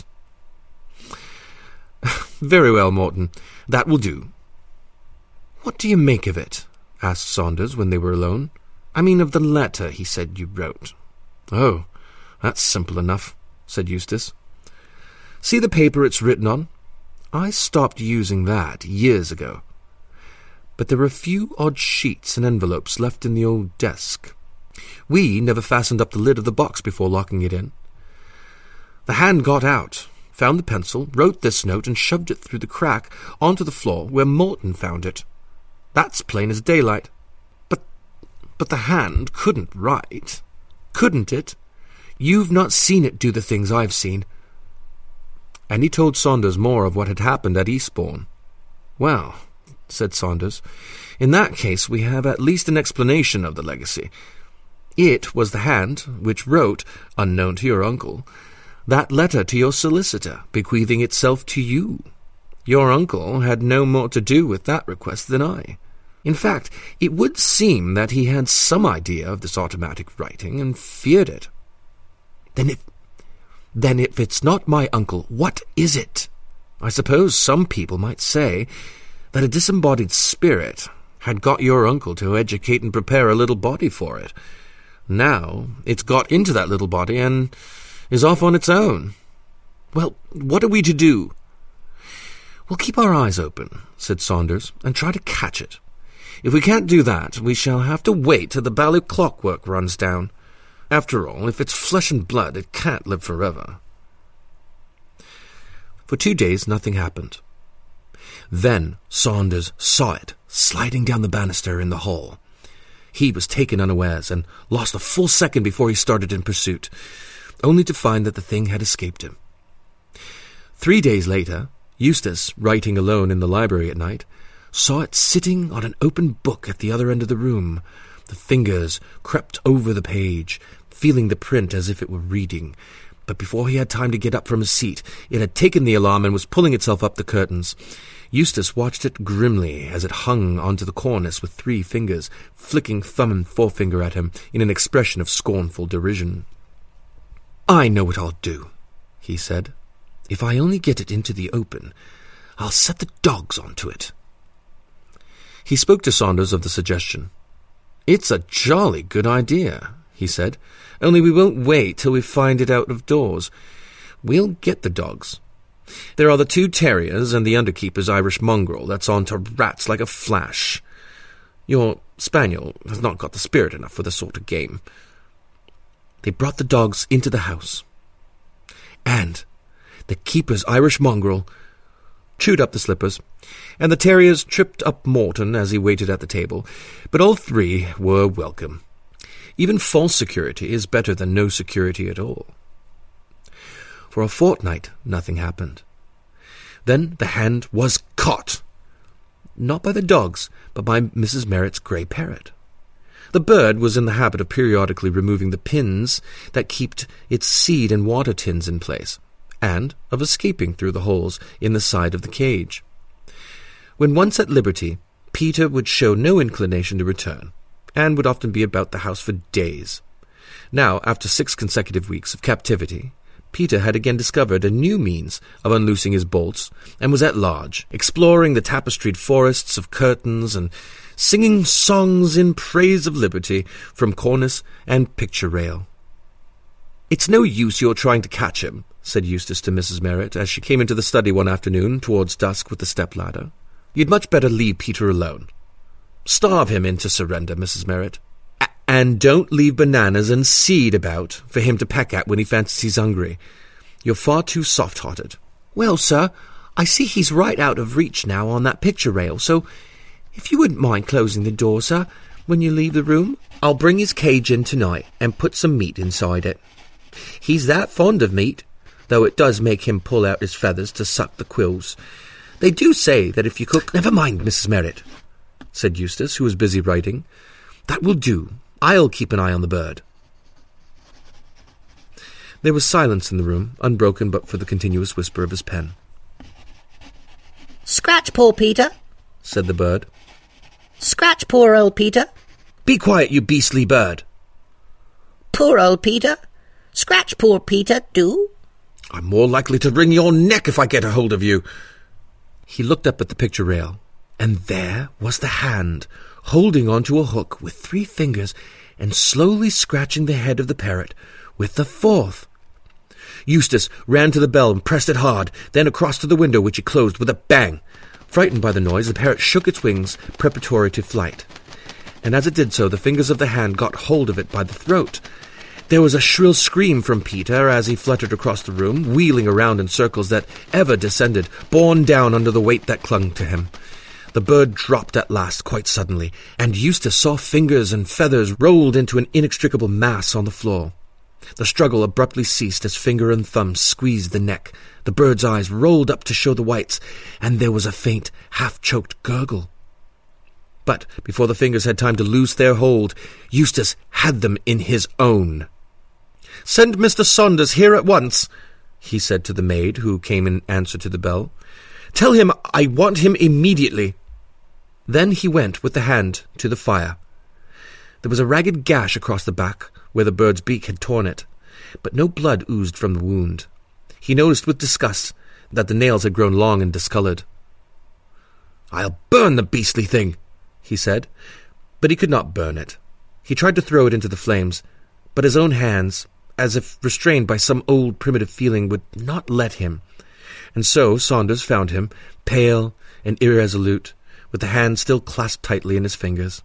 Very well, Morton, that will do. What do you make of it? Asked Saunders when they were alone. I mean of the letter he said you wrote. Oh, that's simple enough, said Eustace. See the paper it's written on? I stopped using that years ago. But there were a few odd sheets and envelopes left in the old desk. We never fastened up the lid of the box before locking it in. The hand got out, found the pencil, wrote this note, and shoved it through the crack onto the floor where Morton found it. That's plain as daylight. But the hand couldn't write, couldn't it? You've not seen it do the things I've seen. And he told Saunders more of what had happened at Eastbourne. Well, said Saunders, in that case we have at least an explanation of the legacy. It was the hand which wrote, unknown to your uncle, that letter to your solicitor, bequeathing itself to you. Your uncle had no more to do with that request than I. In fact, it would seem that he had some idea of this automatic writing and feared it. Then if it's not my uncle, what is it? I suppose some people might say that a disembodied spirit had got your uncle to educate and prepare a little body for it. Now it's got into that little body and is off on its own. Well, what are we to do? We'll keep our eyes open, said Saunders, and try to catch it. If we can't do that, we shall have to wait till the bally clockwork runs down. After all, if it's flesh and blood, it can't live forever. For 2 days nothing happened. Then Saunders saw it, sliding down the banister in the hall. He was taken unawares, and lost a full second before he started in pursuit, only to find that the thing had escaped him. 3 days later, Eustace, writing alone in the library at night, saw it sitting on an open book at the other end of the room. The fingers crept over the page, feeling the print as if it were reading. But before he had time to get up from his seat, it had taken the alarm and was pulling itself up the curtains. Eustace watched it grimly as it hung onto the cornice with 3 fingers, flicking thumb and forefinger at him in an expression of scornful derision. I know what I'll do, he said. If I only get it into the open, I'll set the dogs onto it. He spoke to Saunders of the suggestion. It's a jolly good idea, he said, only we won't wait till we find it out of doors. We'll get the dogs. There are the 2 terriers and the underkeeper's Irish mongrel that's on to rats like a flash. Your spaniel has not got the spirit enough for this sort of game. They brought the dogs into the house, and the keeper's Irish mongrel chewed up the slippers, and the terriers tripped up Morton as he waited at the table, but all 3 were welcome. Even false security is better than no security at all. For a fortnight nothing happened. Then the hand was caught, not by the dogs, but by Mrs. Merritt's grey parrot. The bird was in the habit of periodically removing the pins that kept its seed and water tins in place, and of escaping through the holes in the side of the cage. When once at liberty, Peter would show no inclination to return, and would often be about the house for days. Now, after 6 consecutive weeks of captivity, Peter had again discovered a new means of unloosing his bolts, and was at large, exploring the tapestried forests of curtains, and singing songs in praise of liberty from cornice and picture rail. It's no use your trying to catch him, said Eustace to Mrs. Merritt, as she came into the study one afternoon towards dusk with the step-ladder. You'd much better leave Peter alone. Starve him into surrender, Mrs. Merritt. And don't leave bananas and seed about for him to peck at when he fancies he's hungry. You're far too soft-hearted. Well, sir, I see he's right out of reach now on that picture rail, so if you wouldn't mind closing the door, sir, when you leave the room, I'll bring his cage in tonight and put some meat inside it. He's that fond of meat. though it does make him pull out his feathers to suck the quills. They do say that if you cook—" "Never mind, Mrs. Merritt," said Eustace, who was busy writing. "That will do. I'll keep an eye on the bird." There was silence in the room, unbroken but for the continuous whisper of his pen. "Scratch poor Peter," said the bird. "Scratch poor old Peter." "Be quiet, you beastly bird." "Poor old Peter. Scratch poor Peter, do." "I'm more likely to wring your neck if I get a hold of you." He looked up at the picture rail, and there was the hand, holding onto a hook with 3 fingers and slowly scratching the head of the parrot with the 4th. Eustace ran to the bell and pressed it hard, then across to the window, which he closed with a bang. Frightened by the noise, the parrot shook its wings preparatory to flight, and as it did so, the fingers of the hand got hold of it by the throat. There was a shrill scream from Peter as he fluttered across the room, wheeling around in circles that ever descended, borne down under the weight that clung to him. The bird dropped at last quite suddenly, and Eustace saw fingers and feathers rolled into an inextricable mass on the floor. The struggle abruptly ceased as finger and thumb squeezed the neck. The bird's eyes rolled up to show the whites, and there was a faint, half-choked gurgle. But before the fingers had time to loose their hold, Eustace had them in his own. "Send Mr. Saunders here at once," he said to the maid, who came in answer to the bell. "Tell him I want him immediately." Then he went with the hand to the fire. There was a ragged gash across the back, where the bird's beak had torn it, but no blood oozed from the wound. He noticed with disgust that the nails had grown long and discoloured. "I'll burn the beastly thing," he said, but he could not burn it. He tried to throw it into the flames, but his own hands, as if restrained by some old primitive feeling, would not let him. And so Saunders found him, pale and irresolute, with the hand still clasped tightly in his fingers.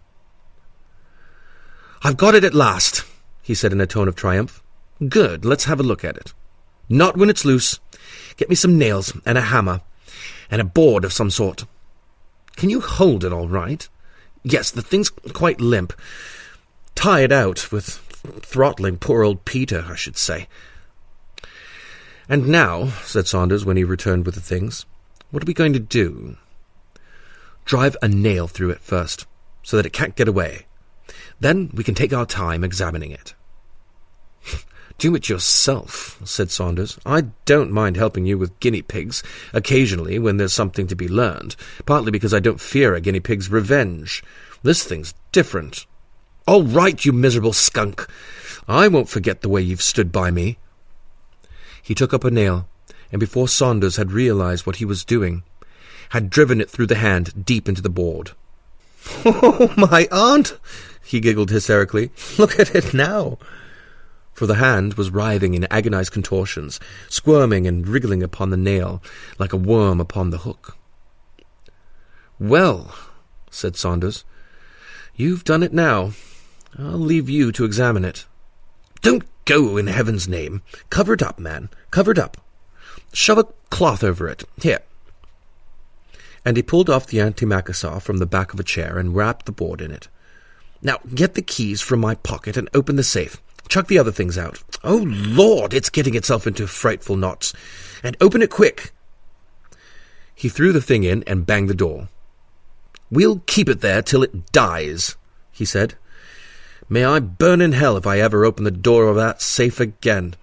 "I've got it at last," he said in a tone of triumph. "Good, let's have a look at it. Not when it's loose. Get me some nails and a hammer, and a board of some sort. Can you hold it all right? Yes, the thing's quite limp. Tie it out with throttling poor old Peter, I should say." "And now," said Saunders when he returned with the things, "what are we going to do?" "Drive a nail through it first, so that it can't get away. Then we can take our time examining it." "Do it yourself," said Saunders. "I don't mind helping you with guinea pigs occasionally when there's something to be learned, partly because I don't fear a guinea pig's revenge. This thing's different." "All right, you miserable skunk. I won't forget the way you've stood by me." He took up a nail, and before Saunders had realized what he was doing, had driven it through the hand deep into the board. "Oh, my aunt!" he giggled hysterically. "Look at it now." For the hand was writhing in agonized contortions, squirming and wriggling upon the nail like a worm upon the hook. "Well," said Saunders, "you've done it now. I'll leave you to examine it." "Don't go, in heaven's name. Cover it up, man. Cover it up. Shove a cloth over it. Here." And he pulled off the antimacassar from the back of a chair and wrapped the board in it. "Now get the keys from my pocket and open the safe. Chuck the other things out. Oh, Lord, it's getting itself into frightful knots. And open it quick." He threw the thing in and banged the door. "We'll keep it there till it dies," he said. "May I burn in hell if I ever open the door of that safe again."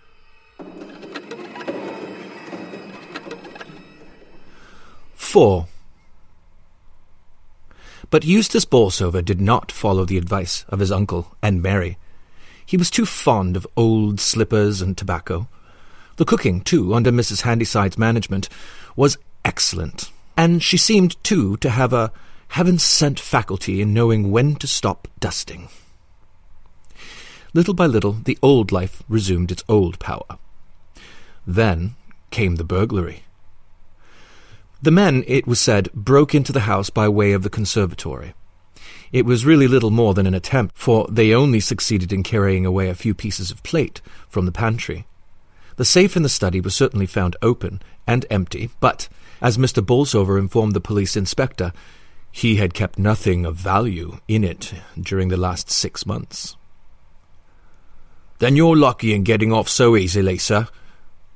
"4. But Eustace Bolsover did not follow the advice of his uncle and Mary. He was too fond of old slippers and tobacco. The cooking, too, under Mrs. Handyside's management, was excellent, and she seemed, too, to have a heaven-sent faculty in knowing when to stop dusting. Little by little, the old life resumed its old power. Then came the burglary. The men, it was said, broke into the house by way of the conservatory. It was really little more than an attempt, for they only succeeded in carrying away a few pieces of plate from the pantry. The safe in the study was certainly found open and empty, but, as Mr. Bolsover informed the police inspector, he had kept nothing of value in it during the last 6 months. "Then you're lucky in getting off so easily, sir,"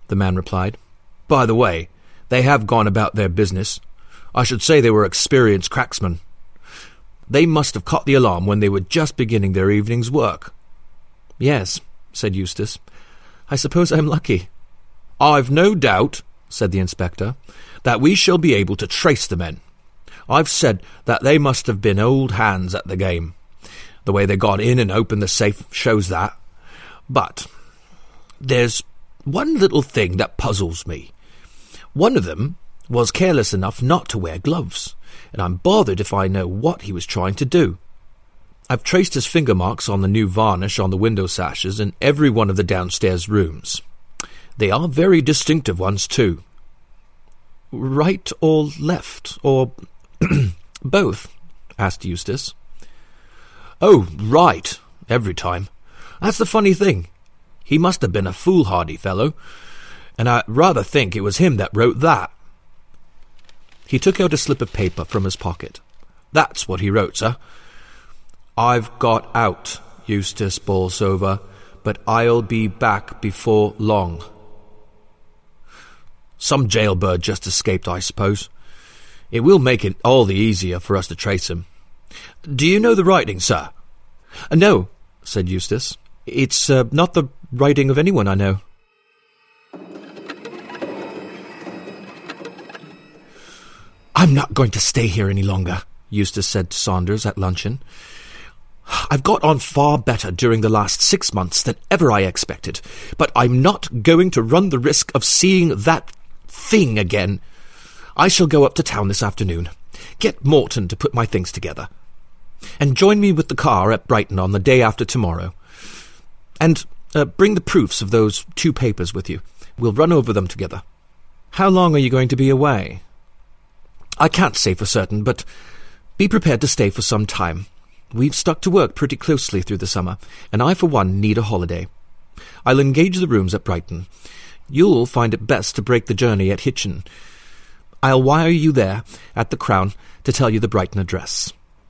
the man replied. "By the way, they have gone about their business. I should say they were experienced cracksmen. They must have caught the alarm when they were just beginning their evening's work." "Yes," said Eustace. "I suppose I'm lucky." "I've no doubt," said the inspector, "that we shall be able to trace the men. I've said that they must have been old hands at the game. The way they got in and opened the safe shows that. But there's one little thing that puzzles me. One of them was careless enough not to wear gloves, and I'm bothered if I know what he was trying to do. I've traced his finger marks on the new varnish on the window sashes in every one of the downstairs rooms. They are very distinctive ones, too." "Right or left, or both?" asked Eustace. "Oh, right, every time. That's the funny thing. He must have been a foolhardy fellow, and I rather think it was him that wrote that." He took out a slip of paper from his pocket. "That's what he wrote, sir. 'I've got out, Eustace Bolsover, but I'll be back before long.' Some jailbird just escaped, I suppose. It will make it all the easier for us to trace him. Do you know the writing, sir?" "No," said Eustace. "It's not the writing of anyone I know." "I'm not going to stay here any longer," Eustace said to Saunders at luncheon. "I've got on far better during the last 6 months than ever I expected, but I'm not going to run the risk of seeing that thing again. I shall go up to town this afternoon, get Morton to put my things together, and join me with the car at Brighton on the day after tomorrow. And bring the proofs of those 2 papers with you. We'll run over them together." "How long are you going to be away?" "I can't say for certain, but be prepared to stay for some time. We've stuck to work pretty closely through the summer, and I, for one, need a holiday. I'll engage the rooms at Brighton. You'll find it best to break the journey at Hitchin. I'll wire you there at the Crown to tell you the Brighton address."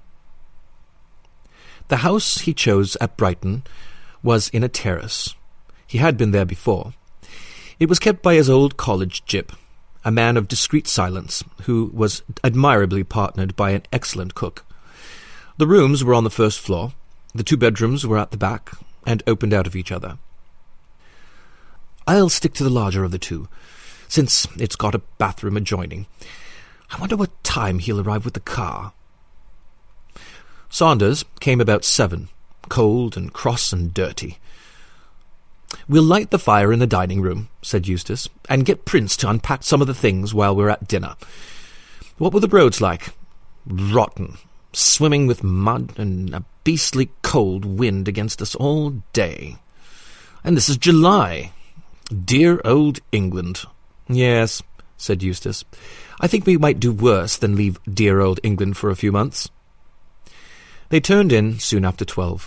The house he chose at Brighton was in a terrace. He had been there before. It was kept by his old college gyp, a man of discreet silence, who was admirably partnered by an excellent cook. The rooms were on the first floor, the 2 bedrooms were at the back, and opened out of each other. "I'll stick to the larger of the 2, since it's got a bathroom adjoining. I wonder what time he'll arrive with the car." Saunders came about 7, cold and cross and dirty. "We'll light the fire in the dining room," said Eustace, "and get Prince to unpack some of the things while we're at dinner. What were the roads like?" "Rotten. Swimming with mud and a beastly cold wind against us all day. And this is July. Dear old England." "Yes," said Eustace. "I think we might do worse than leave dear old England for a few months." They turned in soon after 12.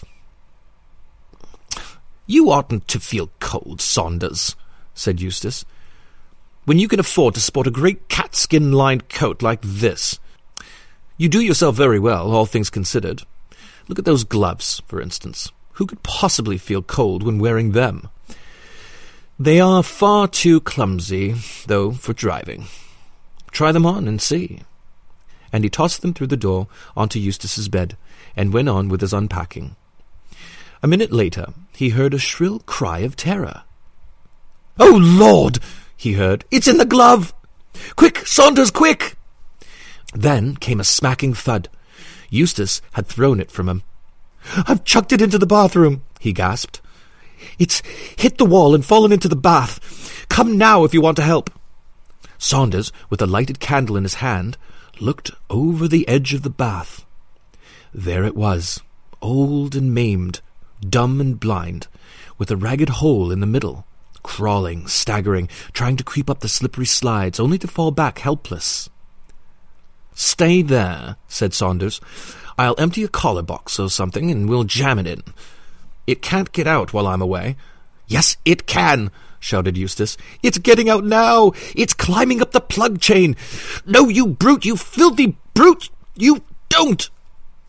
"You oughtn't to feel cold, Saunders," said Eustace, "when you can afford to sport a great catskin-lined coat like this. You do yourself very well, all things considered. Look at those gloves, for instance. Who could possibly feel cold when wearing them? They are far too clumsy, though, for driving. Try them on and see." And he tossed them through the door onto Eustace's bed, and went on with his unpacking. A minute later, he heard a shrill cry of terror. "Oh, Lord!" he heard. "It's in the glove! Quick, Saunders, quick!" Then came a smacking thud. Eustace had thrown it from him. "I've chucked it into the bathroom," he gasped. "It's hit the wall and fallen into the bath. Come now if you want to help." Saunders, with a lighted candle in his hand, looked over the edge of the bath. There it was, old and maimed, dumb and blind, with a ragged hole in the middle, crawling, staggering, trying to creep up the slippery slides, only to fall back helpless. "Stay there," said Saunders. "I'll empty a collar box or something, and we'll jam it in. It can't get out while I'm away." "Yes, it can," shouted Eustace. "It's getting out now. It's climbing up the plug chain. No, you brute, you filthy brute, you don't.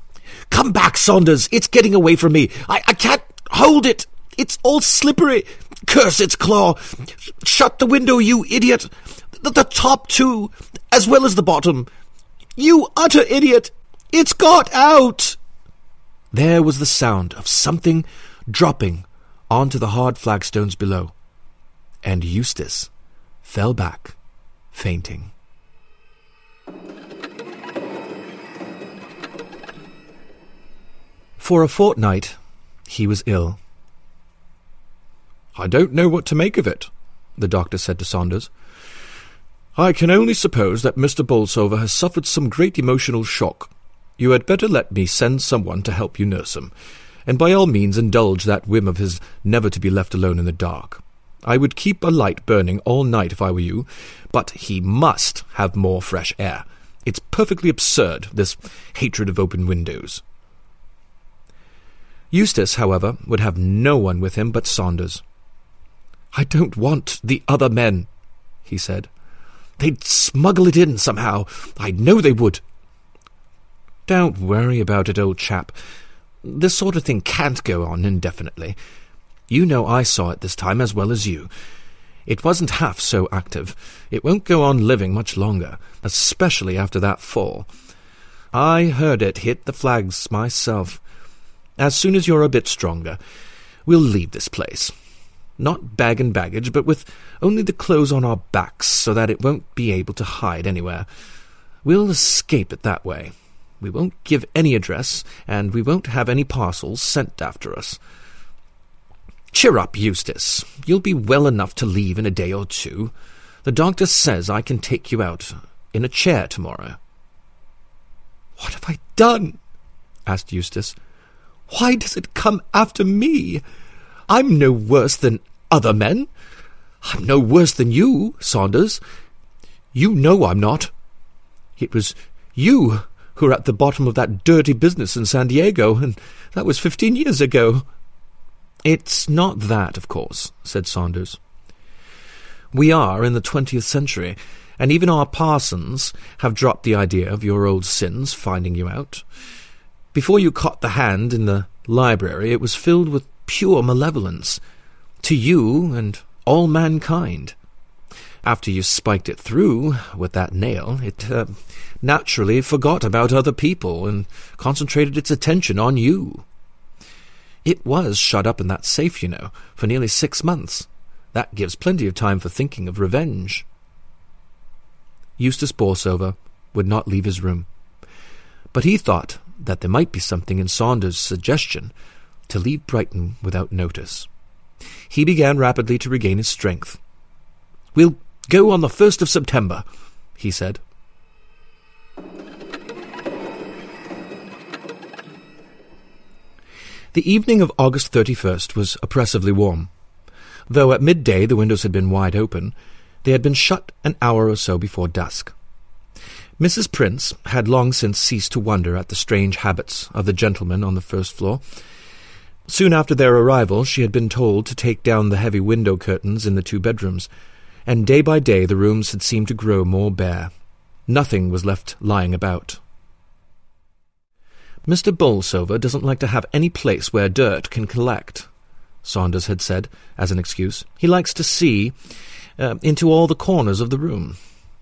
Come back, Saunders. It's getting away from me. I can't hold it. It's all slippery. Curse its claw! Shut the window, you idiot! The top too, as well as the bottom! You utter idiot! It's got out!" There was the sound of something dropping onto the hard flagstones below, and Eustace fell back, fainting. For a fortnight, he was ill. "I don't know what to make of it," the doctor said to Saunders. "I can only suppose that Mr. Bolsover has suffered some great emotional shock. You had better let me send someone to help you nurse him, and by all means indulge that whim of his never to be left alone in the dark. I would keep a light burning all night if I were you, but he must have more fresh air. It's perfectly absurd, this hatred of open windows." Eustace, however, would have no one with him but Saunders. "I don't want the other men," he said. "They'd smuggle it in somehow. I know they would." "Don't worry about it, old chap. This sort of thing can't go on indefinitely. You know I saw it this time as well as you. It wasn't half so active. It won't go on living much longer, especially after that fall. I heard it hit the flags myself. As soon as you're a bit stronger, we'll leave this place. Not bag and baggage, but with only the clothes on our backs so that it won't be able to hide anywhere. We'll escape it that way. We won't give any address, and we won't have any parcels sent after us. Cheer up, Eustace. You'll be well enough to leave in a day or two. The doctor says I can take you out in a chair tomorrow." "What have I done?" asked Eustace. "Why does it come after me? I'm no worse than other men. I'm no worse than you, Saunders. You know I'm not. It was you who were at the bottom of that dirty business in San Diego, and that was 15 years ago." "It's not that, of course," said Saunders. "We are in the 20th century, and even our parsons have dropped the idea of your old sins finding you out. Before you caught the hand in the library, it was filled with pure malevolence, to you and all mankind. After you spiked it through with that nail, it naturally forgot about other people and concentrated its attention on you. It was shut up in that safe, you know, for nearly 6 months. That gives plenty of time for thinking of revenge." Eustace Bolsover would not leave his room, but he thought that there might be something in Saunders' suggestion to leave Brighton without notice. He began rapidly to regain his strength. "We'll go on the 1st of September, he said. The evening of August 31st was oppressively warm. Though at midday the windows had been wide open, they had been shut an hour or so before dusk. Mrs. Prince had long since ceased to wonder at the strange habits of the gentlemen on the first floor. Soon after their arrival she had been told to take down the heavy window curtains in the 2 bedrooms, and day by day the rooms had seemed to grow more bare. Nothing was left lying about. "Mr. Bolsover doesn't like to have any place where dirt can collect," Saunders had said as an excuse. "He likes to see into all the corners of the room."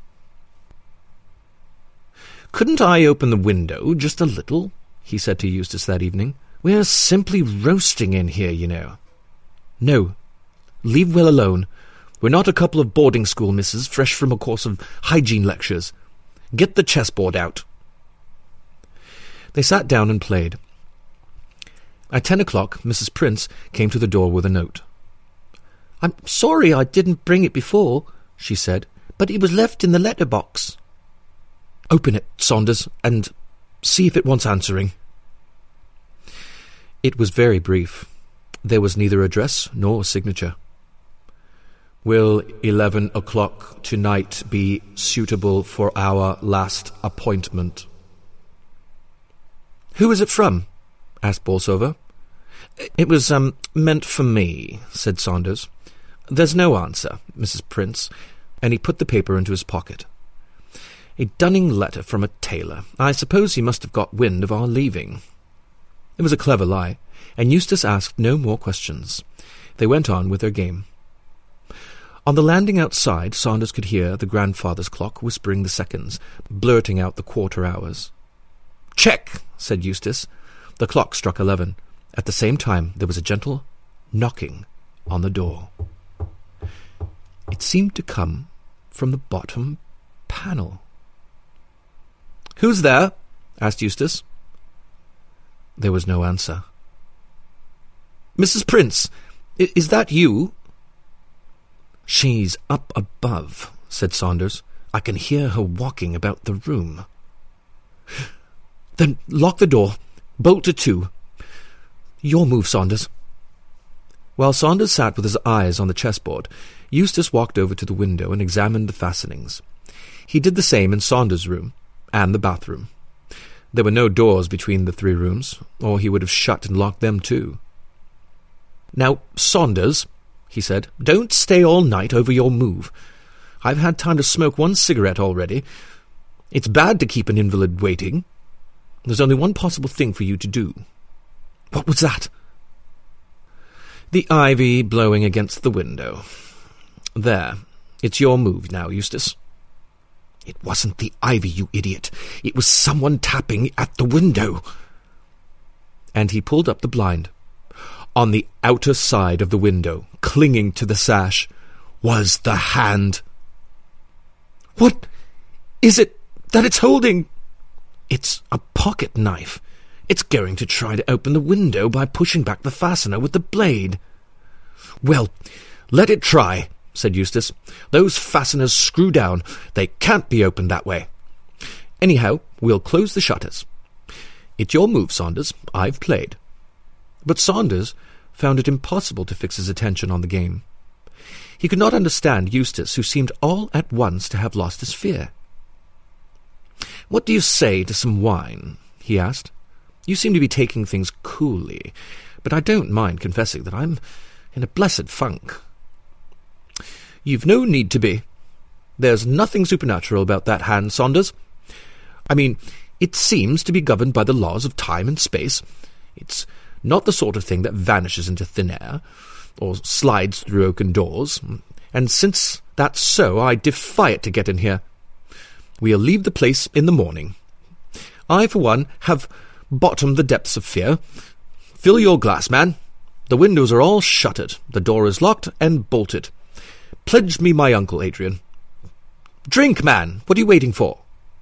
"Couldn't I open the window just a little?" he said to Eustace that evening. "We're simply roasting in here, you know." "No, leave Will alone. We're not a couple of boarding-school misses fresh from a course of hygiene lectures. Get the chessboard out." They sat down and played. At 10 o'clock, Mrs. Prince came to the door with a note. "I'm sorry I didn't bring it before," she said, "but it was left in the letter-box." "Open it, Saunders, and see if it wants answering." It was very brief. There was neither address nor signature. "Will 11 o'clock tonight be suitable for our last appointment?" "Who is it from?" asked Bolsover. "It was meant for me," said Saunders. "There's no answer, Mrs. Prince," and he put the paper into his pocket. "A dunning letter from a tailor. I suppose he must have got wind of our leaving." It was a clever lie, and Eustace asked no more questions. They went on with their game. On the landing outside, Saunders could hear the grandfather's clock whispering the seconds, blurting out the quarter hours. "Check," said Eustace. The clock struck 11. At the same time, there was a gentle knocking on the door. It seemed to come from the bottom panel. "Who's there?" asked Eustace. There was no answer. "Mrs. Prince, is that you?" "She's up above," said Saunders. "I can hear her walking about the room." "Then lock the door. Bolt it to. Your move, Saunders." While Saunders sat with his eyes on the chessboard, Eustace walked over to the window and examined the fastenings. He did the same in Saunders' room and the bathroom. There were no doors between the 3 rooms, or he would have shut and locked them too. "Now, Saunders," he said, "don't stay all night over your move. I've had time to smoke 1 cigarette already. It's bad to keep an invalid waiting. There's only one possible thing for you to do." "What was that?" "The ivy blowing against the window. There, it's your move now, Eustace." "It wasn't the ivy, you idiot. It was someone tapping at the window." And he pulled up the blind. On the outer side of the window, clinging to the sash, was the hand. "What is it that it's holding?" "It's a pocket knife. It's going to try to open the window by pushing back the fastener with the blade." "Well, let it try," said Eustace. "Those fasteners screw down. They can't be opened that way. Anyhow, we'll close the shutters. It's your move, Saunders. I've played." But Saunders found it impossible to fix his attention on the game. He could not understand Eustace, who seemed all at once to have lost his fear. "What do you say to some wine?" he asked. "You seem to be taking things coolly, but I don't mind confessing that I'm in a blessed funk." "You've no need to be. There's nothing supernatural about that hand, Saunders. I mean, it seems to be governed by the laws of time and space. It's not the sort of thing that vanishes into thin air, or slides through oaken doors, and since that's so, I defy it to get in here. We'll leave the place in the morning. I, for one, have bottomed the depths of fear. Fill your glass, man. The windows are all shuttered, the door is locked and bolted. Pledge me my uncle, Adrian. Drink, man! What are you waiting for?"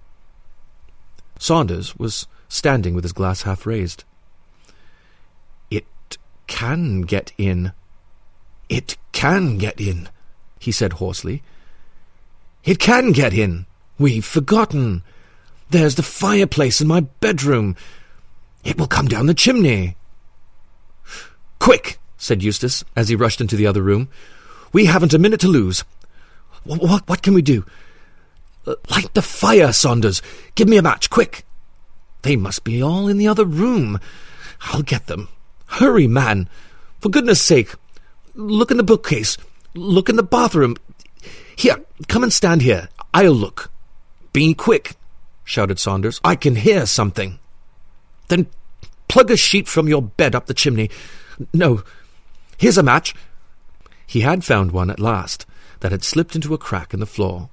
Saunders was standing with his glass half raised. "It can get in. It can get in," he said hoarsely. "It can get in. We've forgotten. There's the fireplace in my bedroom. It will come down the chimney." "Quick," said Eustace, as he rushed into the other room. "We haven't a minute to lose. What can we do?" "Light the fire, Saunders. Give me a match, quick." "They must be all in the other room. I'll get them. Hurry, man. For goodness' sake. Look in the bookcase. Look in the bathroom. Here, come and stand here. I'll look." "Be quick," shouted Saunders. "I can hear something." "Then plug a sheet from your bed up the chimney. No, here's a match." He had found one at last that had slipped into a crack in the floor.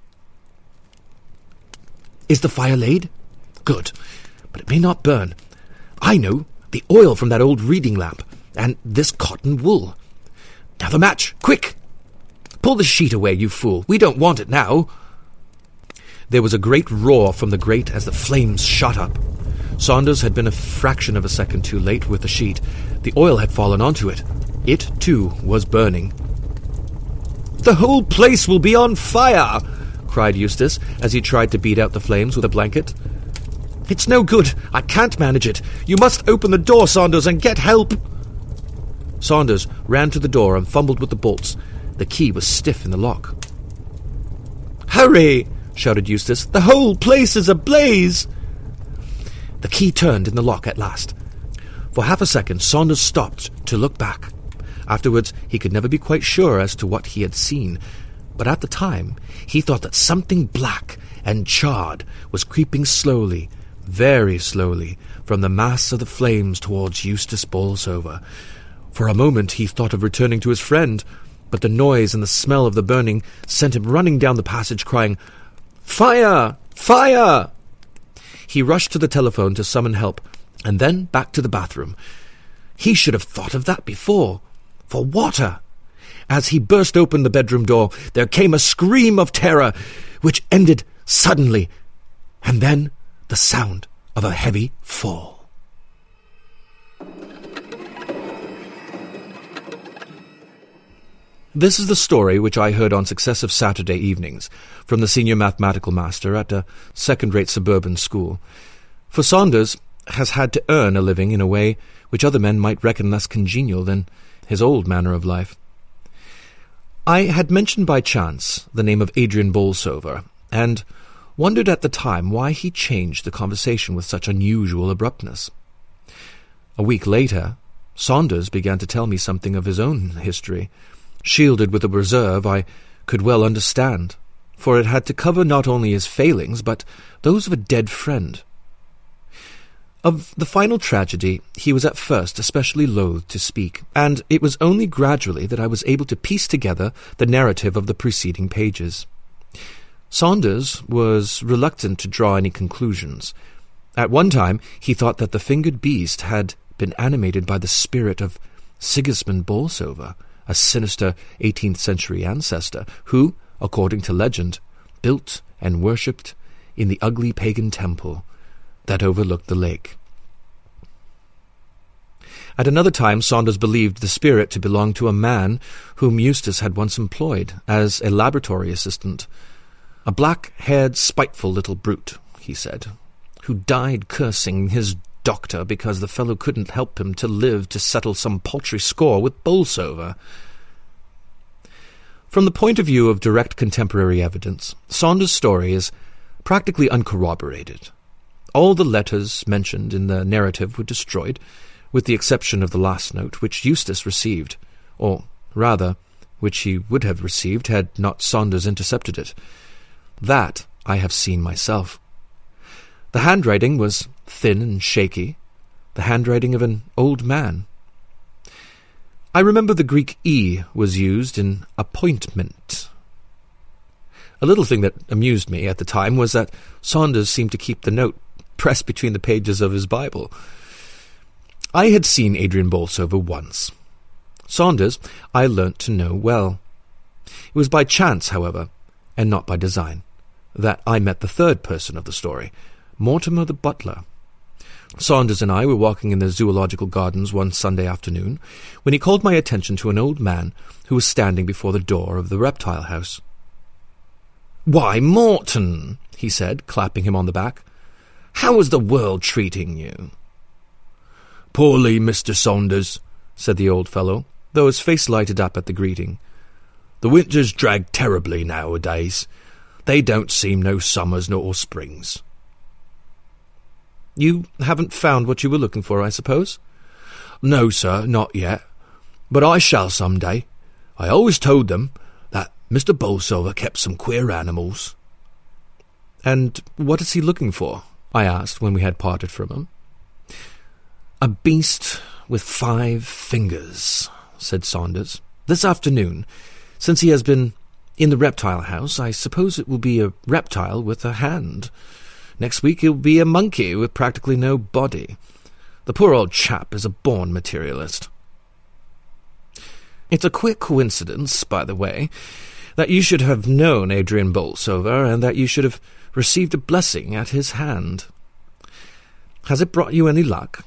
"Is the fire laid? Good, but it may not burn. I know, the oil from that old reading lamp, and this cotton wool. Now the match, quick! Pull the sheet away, you fool. We don't want it now." There was a great roar from the grate as the flames shot up. Saunders had been a fraction of a second too late with the sheet. The oil had fallen onto it. It, too, was burning. "The whole place will be on fire!" cried Eustace, as he tried to beat out the flames with a blanket. "It's no good. I can't manage it. You must open the door, Saunders, and get help." Saunders ran to the door and fumbled with the bolts. The key was stiff in the lock. "Hurry!" shouted Eustace. "The whole place is ablaze!" The key turned in the lock at last. For half a second, Saunders stopped to look back. Afterwards, he could never be quite sure as to what he had seen, but at the time, he thought that something black and charred was creeping slowly, very slowly, from the mass of the flames towards Eustace Bolsover. For a moment he thought of returning to his friend, but the noise and the smell of the burning sent him running down the passage, crying, "Fire! Fire!" He rushed to the telephone to summon help, and then back to the bathroom. He should have thought of that before. For water! As he burst open the bedroom door, there came a scream of terror, which ended suddenly, and then the sound of a heavy fall. This is the story which I heard on successive Saturday evenings from the senior mathematical master at a second-rate suburban school. For Saunders has had to earn a living in a way which other men might reckon less congenial than his old manner of life. I had mentioned by chance the name of Adrian Bolsover, and wondered at the time why he changed the conversation with such unusual abruptness. A week later, Saunders began to tell me something of his own history, shielded with a reserve I could well understand, for it had to cover not only his failings, but those of a dead friend. Of the final tragedy he was at first especially loath to speak, and it was only gradually that I was able to piece together the narrative of the preceding pages. Saunders was reluctant to draw any conclusions. At one time he thought that the fingered beast had been animated by the spirit of Sigismund Bolsover, a sinister 18th-century ancestor who, according to legend, built and worshipped in the ugly pagan temple that overlooked the lake. At another time Saunders believed the spirit to belong to a man whom Eustace had once employed as a laboratory assistant, a black-haired, spiteful little brute, he said, who died cursing his doctor because the fellow couldn't help him to live to settle some paltry score with Bolsover. From the point of view of direct contemporary evidence, Saunders' story is practically uncorroborated. All the letters mentioned in the narrative were destroyed, with the exception of the last note, which Eustace received, or rather, which he would have received had not Saunders intercepted it. That I have seen myself. The handwriting was thin and shaky, the handwriting of an old man. I remember the Greek E was used in appointment. A little thing that amused me at the time was that Saunders seemed to keep the note pressed between the pages of his Bible. I had seen Adrian Bolsover once. Saunders I learnt to know well. It was by chance, however, and not by design, that I met the third person of the story, Mortimer the butler. Saunders and I were walking in the zoological gardens one Sunday afternoon when he called my attention to an old man who was standing before the door of the reptile house. "Why, Morton," he said, clapping him on the back, "how is the world treating you?" "Poorly, Mr. Saunders," said the old fellow, though his face lighted up at the greeting. "The winters drag terribly nowadays. They don't seem no summers nor springs." "You haven't found what you were looking for, I suppose?" "No, sir, not yet. But I shall some day. I always told them that Mr. Bolsover kept some queer animals." "And what is he looking for?" I asked when we had parted from him. "A beast with 5 fingers," said Saunders. "This afternoon, since he has been in the reptile house, I suppose it will be a reptile with a hand. Next week it will be a monkey with practically no body. The poor old chap is a born materialist." It's a queer coincidence, by the way, that you should have known Adrian Bolsover and that you should have received a blessing at his hand. Has it brought you any luck?"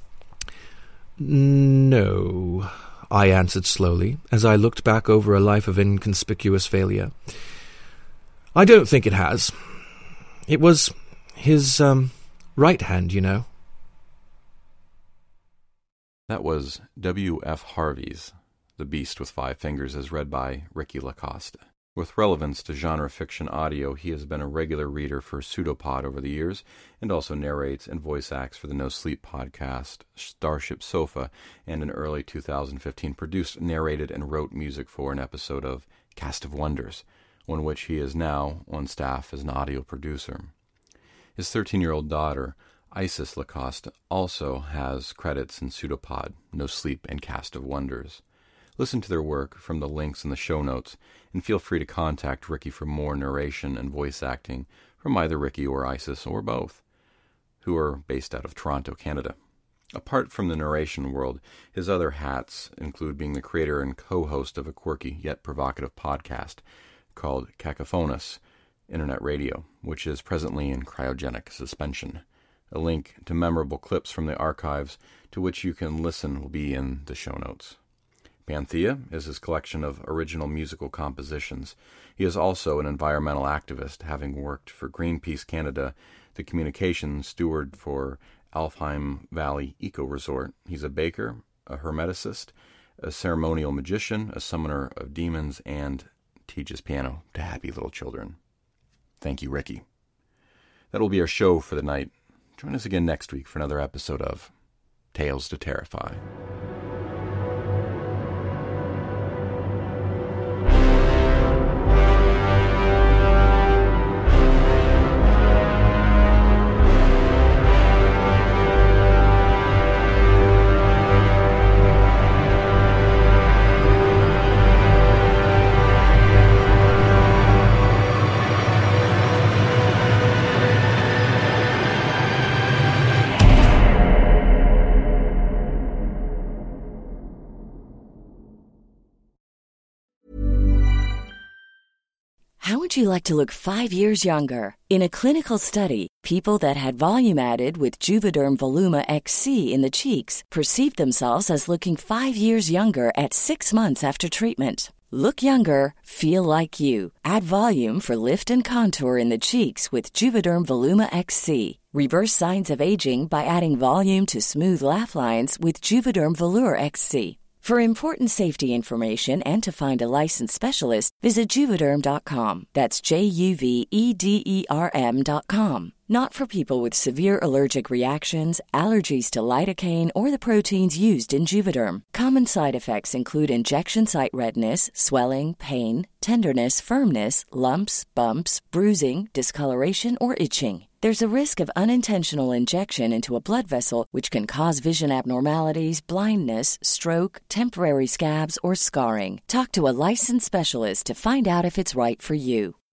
"No," I answered slowly, as I looked back over a life of inconspicuous failure. "I don't think it has. It was his, right hand, you know." That was W.F. Harvey's The Beast with 5 Fingers, as read by Ricky LaCosta. With relevance to genre fiction audio, he has been a regular reader for Pseudopod over the years, and also narrates and voice acts for the No Sleep podcast, Starship Sofa, and in early 2015 produced, narrated, and wrote music for an episode of Cast of Wonders, on which he is now on staff as an audio producer. His 13-year-old daughter, Isis Lacoste also has credits in Pseudopod, No Sleep, and Cast of Wonders. Listen to their work from the links in the show notes, and feel free to contact Ricky for more narration and voice acting from either Ricky or Isis, or both, who are based out of Toronto, Canada. Apart from the narration world, his other hats include being the creator and co-host of a quirky yet provocative podcast called Cacophonous Internet Radio, which is presently in cryogenic suspension. A link to memorable clips from the archives to which you can listen will be in the show notes. Panthea is his collection of original musical compositions. He is also an environmental activist, having worked for Greenpeace Canada, the communications steward for Alfheim Valley Eco Resort. He's a baker, a hermeticist, a ceremonial magician, a summoner of demons, and teaches piano to happy little children. Thank you, Ricky. That will be our show for the night. Join us again next week for another episode of Tales to Terrify. How would you like to look 5 years younger? In a clinical study, people that had volume added with Juvederm Voluma XC in the cheeks perceived themselves as looking 5 years younger at 6 months after treatment. Look younger, feel like you. Add volume for lift and contour in the cheeks with Juvederm Voluma XC. Reverse signs of aging by adding volume to smooth laugh lines with Juvederm Volure XC. For important safety information and to find a licensed specialist, visit Juvederm.com. That's JUVEDERM.com. Not for people with severe allergic reactions, allergies to lidocaine, or the proteins used in Juvederm. Common side effects include injection site redness, swelling, pain, tenderness, firmness, lumps, bumps, bruising, discoloration, or itching. There's a risk of unintentional injection into a blood vessel, which can cause vision abnormalities, blindness, stroke, temporary scabs, or scarring. Talk to a licensed specialist to find out if it's right for you.